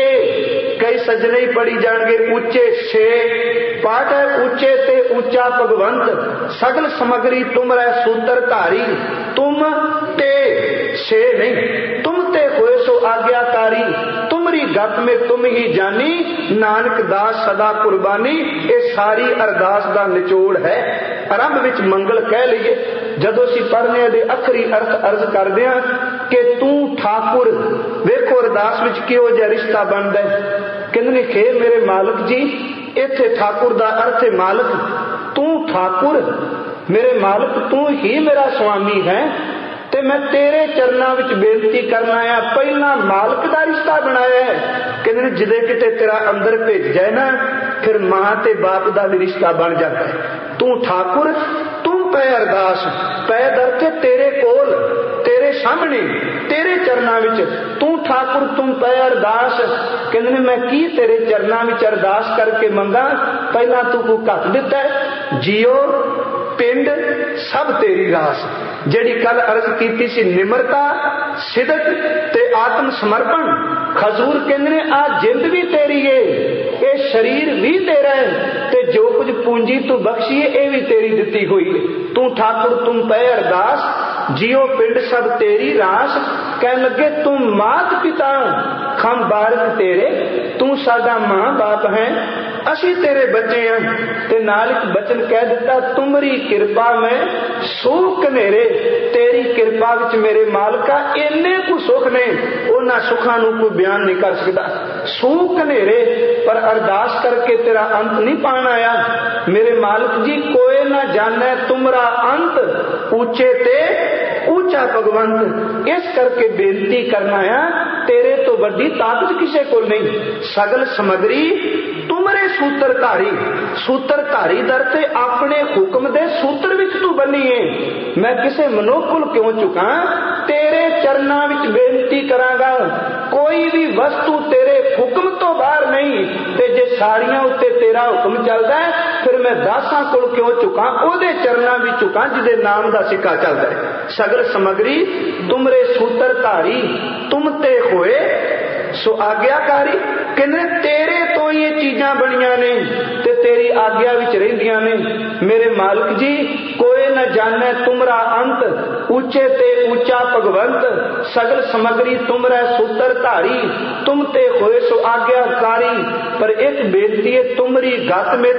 कई सजने ही पढ़ी जाएंगे ऊंचे छे, पाठ है ऊंचे ते ऊंचा भगवंत, सगल समग्री तुमरा सूत्र धारी, तुम ते छे नहीं तुम ते होए सो आज्ञाकारी, तुमरी गत में तुम ही जानी, नानक दास सदा कुर्बानी। ये सारी अरदास का निचोड़ है। आरंभ विच मंगल कह लीए, जदों असीं पढ़ने दे अखरी अर्थ अर्ज करदे हां कि तू ठाकुर। वेखो अरदास विच किहो जिहा रिश्ता बनदा है। कहंदे ने खे मेरे मालिक जी, इत्थे ठाकुर दा अर्थ है मालिक। तू ठाकुर मेरे मालिक, तू ही मेरा स्वामी है ते मैं तेरे चरना विच बेनती करना आया। पहला मालिक दा रिश्ता बनाया है। कहंदे ने जिदे किते तेरा अंदर भेज जाए ना, फिर मां ते बाप दा भी रिश्ता बन जाता है। तू ठाकुर तुम पै अरदास, पै दरते तेरे कोल, तेरे सामने, तेरे चरना विच, तू ठाकुर तुम पै अरदास। कहंदे ने मैं की तेरे चरना विच अरदास करके मंगा। पहला तू को घट दिता है, जियो पिंड सब तेरी रास। जेड़ी कल अर्ज की सी निमरता सिदक ते आत्म समर्पण, खजूर कहंदे ने आ जिंद भी तेरी है, ये शरीर भी तेरा है, ते जो कुछ पूंजी तू बख्शी है ये भी तेरी दिती हुई है। तू ठाकुर तुम पै अरदास, जियो पिंड सब तेरी रास। कह लगे तुम मात पिता खम बारक तेरे, तू साडा मां बाप है, असी तेरे बच्चे हैं। ते नाल एक बचन कह दिता तुमरी कृपा में सुख नेरे, तेरी कृपा विच मेरे मालका इन्ने को सुख ने, उन्हां सुखां नूं कोई बयान नहीं कर सकता। सुख नेरे पर अरदास करके तेरा अंत नहीं पाना आया। मेरे मालिक जी कोई ना जाने तुमरा अंत, ऊंचे ते ऊंचा भगवंत। इस करके बेनती करना आया, तेरे तो बड़ी ताकत किसे को नहीं। सगल समग्री तुमरे सूत्रधारी, सूत्रधारी दर ते अपने हुक्म दे सूत्र विच तू बनी है। मैं किसे मनोकुल क्यों चुका, तेरे चरना विच बेनती करांगा। कोई भी वस्तु तेरे हुक्म तो बाहर नहीं, ते जे सारियां उत्ते तेरा हुक्म चलदा है, फिर मैं दासां कोल क्यों चुका, ओदे चरना विच चुका जिदे नाम दा सिक्का चलदा है। सगल समग्री तुमरे सूत्रधारी, तुम ते होए सो आज्ञाकारी। कहंदे तेरे तो ये चीजां बणियां ने ते तेरी आज्ञा विच रहिंदियां ने। मेरे मालिक जी कोई न जाने तुमरा अंत, ऊंचे ते ऊंचा भगवंत, सगल समग्री तुमरा सूत्रधारी, तुम ते होए सो आज्ञाकारी। पर एक बेनती है तुमरी गत में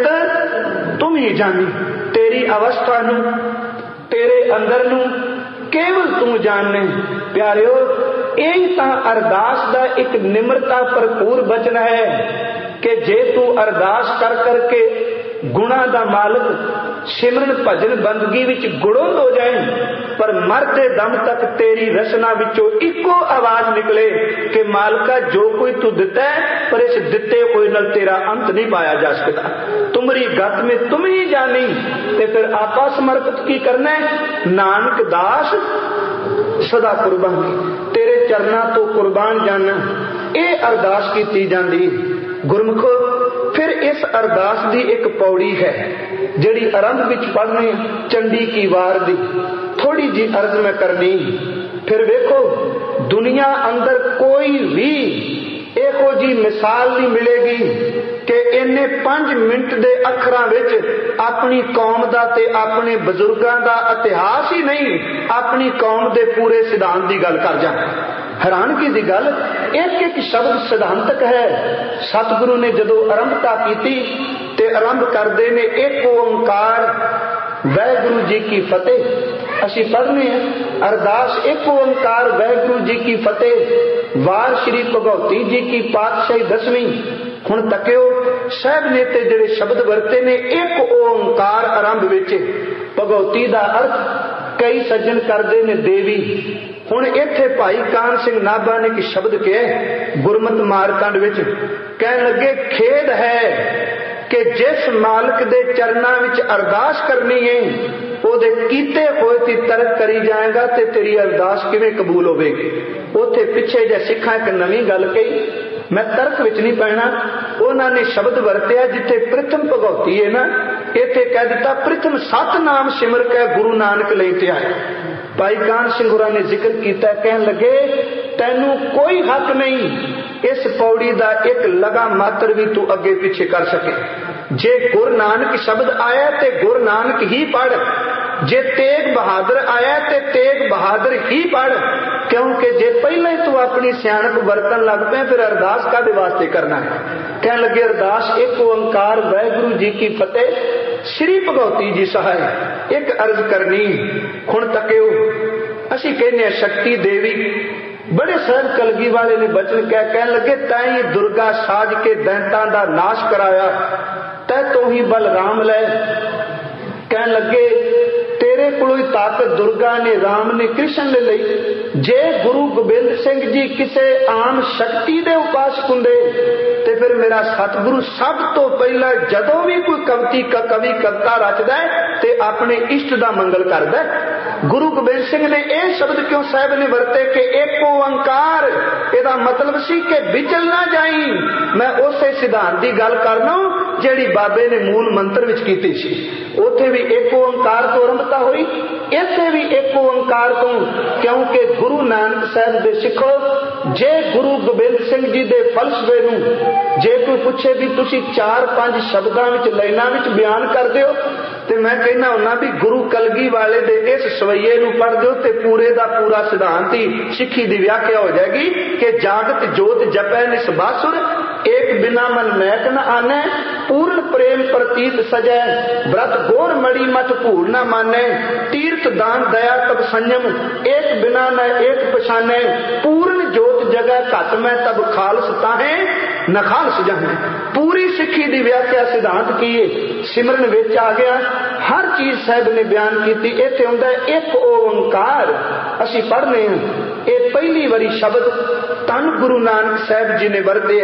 तुम ही जानी, तेरी अवस्था नू तेरे अंदर नू केवल तू जानने। प्यारियो यही ता अरदास दा एक निम्रता भरपूर बचन है कि जे तू अरदास कर करके गुणा दा मालिक सिमरन भजन बंदगी विच गुड़ोंद हो जाए, पर मरते दम तक तेरी रचना विचों इको आवाज निकले कि मालिका जो कोई तू दिता है, पर इस दिते कोई नल तेरा अंत नहीं पाया जा सकता। तुमरी गत में तुम ही जानी। ते फिर आपा समर्पित की करना है, नानक दास सदा कुर्बानी, तेरे चरना तो कुर्बान जाना। ये अरदास की जाती गुरमुखो। फिर इस अरदास की एक पौड़ी है जिहड़ी आरंभ विच पढ़ने चंडी की वार दी, थोड़ी जी अर्ज में करनी। फिर देखो दुनिया अंदर कोई भी एहो जी मिसाल नहीं मिलेगी कि इन्ने पांच मिनट दे अखरां विच अपनी कौम दा ते अपने बजुर्गां दा इतिहास ही नहीं, अपनी कौम दे पूरे सिद्धांत की गल कर जा। हैरानगी की गल, एक एक शब्द सिद्धांतक है। सतगुरु ने जदों आरंभता की ते आरंभ करते ने एक ओंकार वाहिगुरु जी की फतेह। असी पढ़ने हैं अरदास एक ओंकार वाहिगुरु जी की फतेह, वार श्री भगवती जी की पातशाही दसवीं। हुण तकियो साहब ने ते जिहड़े शब्द वरते ने एक ओंकार आरंभ विच, भगवती दा अर्थ कई सज्जन करते ने देवी। हुण इत्थे भाई कान सिंह नाभा ने एक शब्द कहे गुरमत मारकंड विच, कहन लगे खेद है कि जिस मालिक दे चरना विच अरदास करनी है ओदे कीते होए ती तर्क करी जाएगा ते तेरी अरदास किवें कबूल होवेगी। उत्थे पिछे जे सिखां एक नवीं गल कही, मैं तर्क विच नहीं पैना, उन्होंने शब्द वरतिया जिथे प्रथम भगवती है ना, इत्थे कह दिता प्रथम सत नाम सिमर के गुरु नानक लेते आए। भाई कान सिंह होरां ने जिक्र किया, कहन लगे तैनू कोई हक नहीं इस पौड़ी दा एक लगा मात्र भी तू अगे पीछे कर सके। जे गुरु नानक शब्द आया ते गुरु नानक ही पढ़, जे तेग बहादुर आया ते तेग बहादुर ही पढ़, क्योंकि जे पहले ही तू अपनी सियाणप बरतन लग पे फिर अरदास कादे वास्ते करना है। कहने लगे अरदास एक ओंकार वाहिगुरु जी की फतेह, श्री भगवती जी सहाय। एक अर्ज करनी हुण तकियो, असी कहने शक्ति देवी, बड़े सहज कलगी वाले ने बचन कह कहन लगे तैं दुर्गा साज के दैंतां दा नाश कराया, तै तो ही बलराम लै। कहन लगे तेरे कोलों ताकत दुर्गा ने, राम ने, कृष्ण ने लई। जे गुरु गोबिंद सिंह जी किसे आम शक्ति दे उपासक हुंदे ते फिर मेरा सतगुरु सब तो पहला जदों भी कोई कविती का कवि कविता रचदा है ते अपने इष्ट दा मंगल करदा है। गुरु गोबिंद सिंह ने यह शब्द क्यों साहब ने वरते कि एक ओंकार, एदा मतलब सी कि विचल ना जाई। मैं उसे सिद्धांत की गल करना जिहड़ी बाबे ने मूल मंत्र विच कीती सी। उत्थे भी एक ओंकार तो आरंभता हुई, इत्थे भी एक ओंकार तो, क्योंकि गुरु नानक साहब दे सिखो जे गुरु गोबिंद सिंह जी दे फलसफे नूं जे कोई पूछे भी तुसी चार पांच शब्दां विच लाइनां विच बयान कर दिओ ते मैं कहना हुन्ना भी गुरु कलगी वाले दे इस सवैये नूं पढ़ दिओ ते पूरे दा पूरा सिद्धांत ही सिੱਖੀ दी व्याख्या हो जाएगी कि जागत जोत जपै निसबासुर, एक बिना मन मैक न आने, पूर्ण प्रेम प्रतीत सजै, व्रत गोर मड़ी मत भूल न माने, तीर्थ दान दया तब संयम, एक बिना न एक पछाने, पूर्ण जोत जगह घट में तब खालस ताहे न खालस जाने। पूरी सिੱਖੀ दी व्याख्या सिद्धांत की सिमरन विच आ गया, हर चीज साहब ने बयान की। इत्थे हुंदा एक ओंकार, असी पढ़ने हैं ये पहली बारी शब्द धन गुरु नानक साहब जी ने वरते।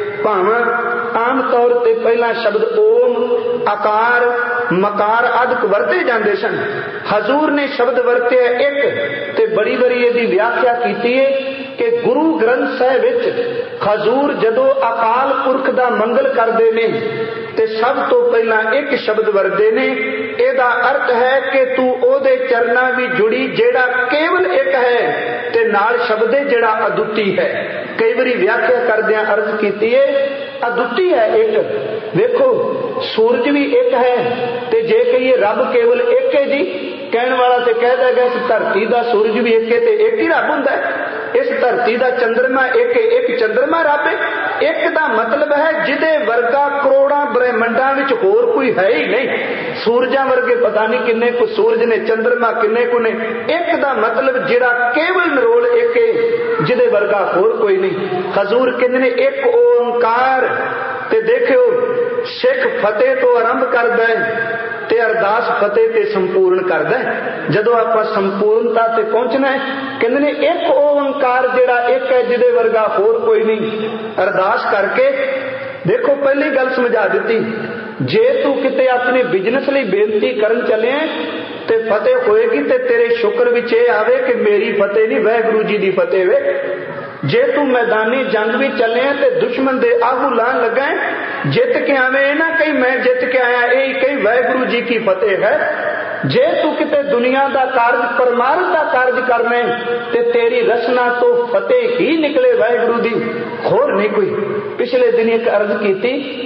भावें आम तौर ते पहला शब्द ओम, आकार, मकार आदि वरते जाते सन, हजूर ने शब्द वरते एक ते बड़ी बड़ी यदि व्याख्या की है कि गुरु ग्रंथ साहिब विच हजूर जदों अकाल पुरख दा मंगल करते ने ते सब तो पहला एक शब्द वरते ने। एदा अर्थ है कि तू ओदे चरना भी जुड़ी जेड़ा केवल एक है ते नाल शब्द जेड़ा अदुੱਤੀ है। कई बारी व्याख्या करदियां अर्ज कीती है अदुੱਤੀ है एक। देखो सूरज भी एक है ते जे कहिए रब केवल एक है जी, कहने वाला ते कह देगा इस धरती दा सूरज भी एक है ते एक ही रब हुंदा है। इस धरती दा चंद्रमा एक है, एक चंद्रमा रब है। एक दा मतलब है जिदे वर्गा करोड़ां ब्रह्मंडां विच होर कोई है ही नहीं। सूरजां वर्गे पता नहीं किन्ने को सूरज ने, चंद्रमा किन्ने को ने। एक दा मतलब जिहड़ा केवल निरोल एक है, जिदे वर्गा होर कोई नहीं। हजूर कहंदे ने एक ओंकार। ते देखियो सिख फतेह तो आरंभ करदा है ते अरदास फतेह ते संपूर्ण करदा है। जदों आपां संपूर्णता ते पहुंचना है कहंदे ने एक ओंकार जिहड़ा एक है जिदे वर्गा होर कोई नहीं। अरदास करके देखो पहली गल समझा दी, जे तू किते अपने बिजनेस लई बेनती करन चले ते फतेह होएगी ते तेरे शुक्र विच ये आवे कि मेरी फतेह नहीं वाहिगुरू जी दी फतेह वे। जे तू मैदानी जंग भी चले ते दुश्मन दे आहू लान लगा जित के आवे ना कहीं मैं जित के आया, यही कहीं वाहिगुरू जी की फतेह है। जे तू किते दुनिया दा कार्य परमार्थ दा कार्य करने ते तेरी रचना तो फतेह ही निकले वाहिगुरू दी, होर नहीं कोई। पिछले दिन एक अर्ज की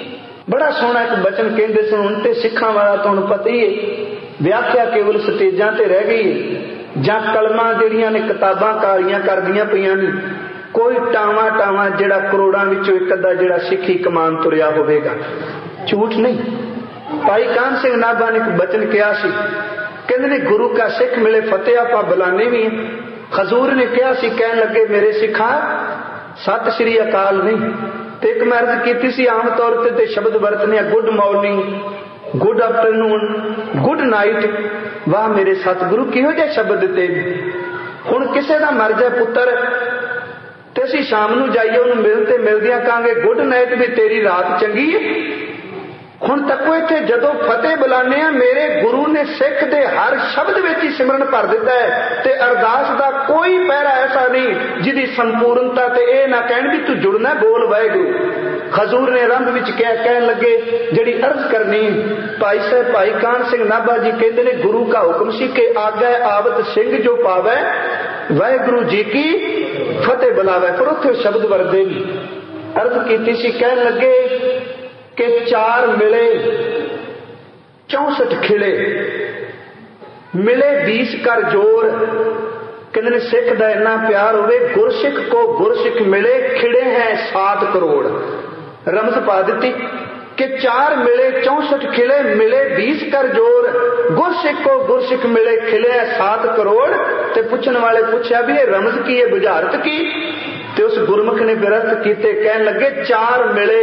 बड़ा सोहना एक बचन कहते सन, हुण ते सिखां वाला तुहानूं पता ही है, व्याख्या केवल स्टेजां ते रह गई है, जां कलमां जिहड़ियां ने किताबां कालियां करदियां पईयां ने, कोई टावां टावां जिहड़ा करोड़ां विचों एक अद्धा जिहड़ा सिੱਖੀ कमान तुरिया होवेगा, झूठ नहीं। भाई कान सिंह नाभा ने एक बचन किया सी, कहंदे ने गुरु का सिख मिले फतेह आपां बुलाने भी हैं। हजूर ने कहा सी, कहन लगे मेरे सिखा सत श्री अकाल नहीं, ते एक मैं अर्ज कीती सी आम तौर ते ते शब्द वरतने good morning, good afternoon, good night. वाह मेरे सतगुरु किहो जिहे शब्द दिते। हुण किसे दा मर जाए पुत्तर ते असीं शाम नूं जाइए उहनूं मिल ते मिलदियां कहांगे गुड नाइट भी तेरी रात चंगी है। हुण तको इत्थे जदों फतेह बुलाने आ, मेरे गुरु ने सिख दे हर शब्द विच ही सिमरन भर दिता है, ते अरदास दा कोई पैरा ऐसा नहीं जिहदी संपूर्णता ते इह ना कहण भी तू जुड़ना बोल वाहिगुरू। हजूर ने आरंभ विच कह कहन लगे जिहड़ी अर्ज करनी, भाई साहब भाई कान सिंह नाभा जी कहते ने गुरु का हुक्म सी के आगे आवत सिंह जो पावे वाहिगुरू जी की फतेह बुलावे। पर उत्थे शब्द वरदे अर्ज कीती सी, कहन लगे कि चार मिले चौसठ खिले, मिले बीस कर जोर। कहते ने सिख दा इन्ना प्यार होवे, गुरसिख को गुरसिख मिले खिड़े हैं सात करोड़। रमज पा दी कि चार मिले चौसठ खिले, मिले बीस कर जोर, गुरसिख को गुरसिख मिले खिले हैं सात करोड़। ते पुछन वाले पूछा भी ये रमज की है, बुझारत की? ते उस गुरमुख ने बिरत कीते, कहन लगे चार मिले,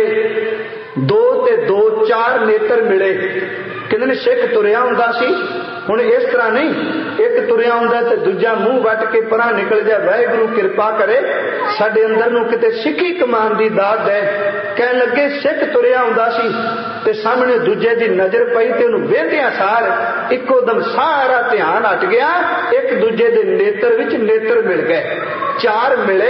दो ते दो चार नेत्र मिले। कहते ने सिख तुरिया हुंदा सी, हुण इस तरह नहीं, एक तुरिया हुंदा ते दूजा मूंह वट के परां निकल जाए, वाहिगुरू किरपा करे साडे अंदर नूं किते सिੱਖੀ कमान दी दात दे। कहन लगे सिख तुरिया हुंदा सी ते सामने दूजे दी नजर पई ते उहनूं वेंदियां सार इक्को दम सारा ध्यान हट गया, एक दूजे दे नेत्र विच नेत्र मिल गए। चार मिले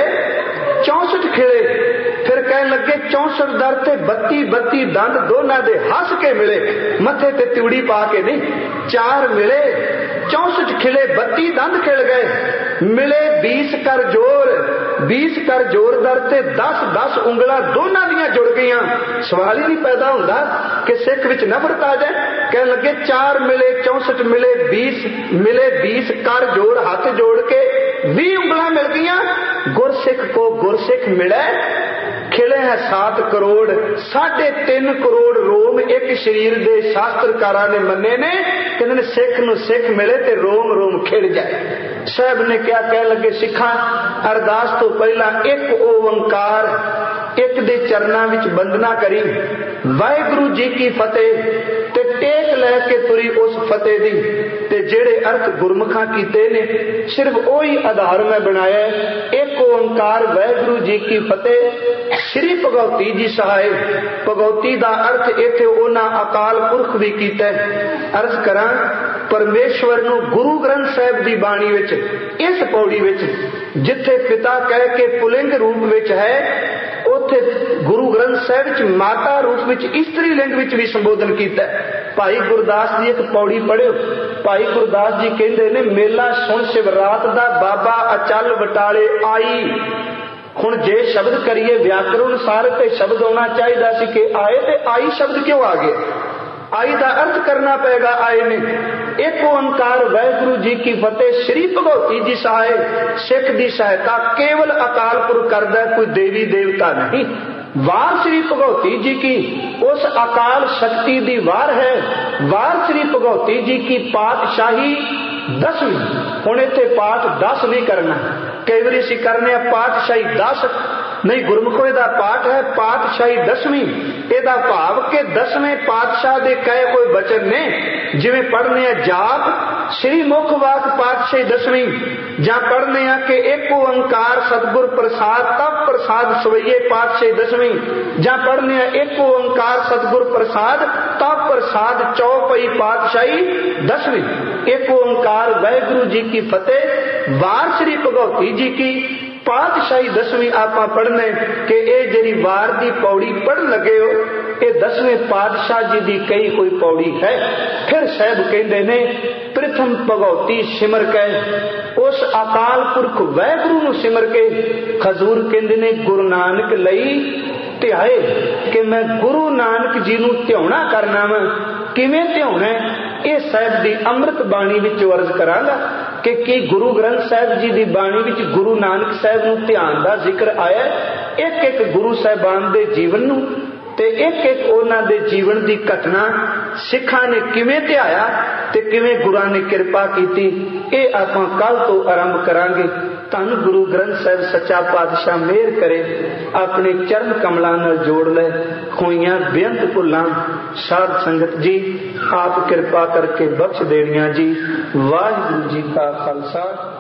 चौसठ खिले। फिर कहन लगे चौसठ दर ते बत्ती बत्ती दंद दोनों दे हस के मिले, मथे ते तिवड़ी पा के नहीं। चार मिले चौसठ खिले, बत्ती दंद खिल गए। मिले बीस कर जोर, बीस कर जोर दर ते दस दस उंगला दोनों दियां जुड़ गईयां। सवाल ही नहीं पैदा होंदा कि सिख विच नफरत आ जाए। कहन लगे चार मिले चौसठ मिले बीस, मिले बीस कर जोर, हाथ जोड़ के भी उंगला मिल गईयां। गुरसिख को गुरसिख मिले खिले है सात करोड़। साढ़े तीन करोड़ रोम एक शरीर दे शास्त्रकारा ने मन्ने ने, कहते सिख नूं सिख मिले ते रोम रोम खिड़ जाए। साहब ने क्या कह लगे, सिखा अरदास तो पहला एक ओंकार, एक दे चरना विच बंदना करी, वाहिगुरू जी की फतेह ते टेक लैके तुरी उस फतेह दी। ते जेड़े अर्थ गुरमुखां कीते ने सिर्फ ओही आधार में बनाया, एक ओंकार वाहिगुरू जी की फतेह। श्री भगवती जी सहाय, भगवती दा अर्थ इत्थे उन्हां अकाल पुरख भी कीता। अर्ज करां परमेश्वर नूं गुरु ग्रंथ साहिब दी बाणी विच इस पौड़ी विच जिथे पिता कह के पुलिंग रूप विच है, उथे गुरु ग्रंथ साहिब विच माता रूप विच इस्त्री लिंग विच भी संबोधन कीता। भाई गुरदास जी एक पौड़ी पढ़ियो। भाई गुरदास जी कहंदे ने, मेला सुन शिवरात दा बाबा अचल वटाले आई। हुण जे शब्द करिए व्याकरण अनुसार ते शब्द होना चाहिए सी कि आए, ते आई शब्द क्यों आ गया? आई दा अर्थ करना पेगा आए ने। एक ओंकार वाहिगुरू जी की फतेह। श्री भगवती जी सहाय, सिख दी सहायता केवल अकाल पुरख करदा है, कोई देवी देवता नहीं। वार श्री भगवती जी की उस अकाल शक्ति दी वार है। वार श्री भगवती जी की पातशाही दसवीं। हुण इत्थे पाठ दस भी करना, कई बार असीं करने पातशाही दस नहीं, गुरमुखों दा पाठ है पातशाही दसवीं। एदा भाव के दसवें पातशाह दे कहे कोई बचन ने, जिवें पढ़ने जाप श्री मुख वाक पातशाही दसवीं, जां पढ़ने कि एक ओंकार सतगुर प्रसाद तब प्रसाद सवैये पातशाही दसवीं, जां पढ़ने एक ओंकार सतगुर प्रसाद तब प्रसाद चौपई पातशाही दसवीं। एक ओंकार वाहिगुरू जी की फतेह। वार श्री भगवती जी की पातशाही दसवीं आपा पढ़ने के ए जेरी वार दी पौड़ी पढ़ लगे हो, ये दसवें पातशाह जी दी कई कोई पौड़ी है। फिर साहब कहते ने, प्रथम भगवती सिमर के उस अकाल पुरख वाहिगुरू नूं सिमर के। हजूर कहते ने, गुरु नानक लई ਧਿਆਏ कि मैं गुरु नानक जी नूं ध्याउणा करना वा। किवें ध्याउणा ये साहिब दी अमृत बाणी विच अर्ज करांगा कि की गुरु ग्रंथ साहिब जी दी बाणी विच गुरु नानक साहिब नूं ध्यान दा जिक्र आया। एक एक गुरु साहिबान दे जीवन नूं ते एक एक उन्हां दे जीवन दी घटना सिखां ने किवें ध्याया ते किवें गुरां ने किरपा कीती, ये आपां कल तो आरंभ करांगे। धन गुरु ग्रंथ साहिब सच्चा पातशाह मेहर करे, अपने चरण कमलां नाल जोड़ ले। खोइयां बेअंत भुल्लां साध संगत जी आप कृपा करके बख्श देणियां जी। वाहिगुरू जी का खालसा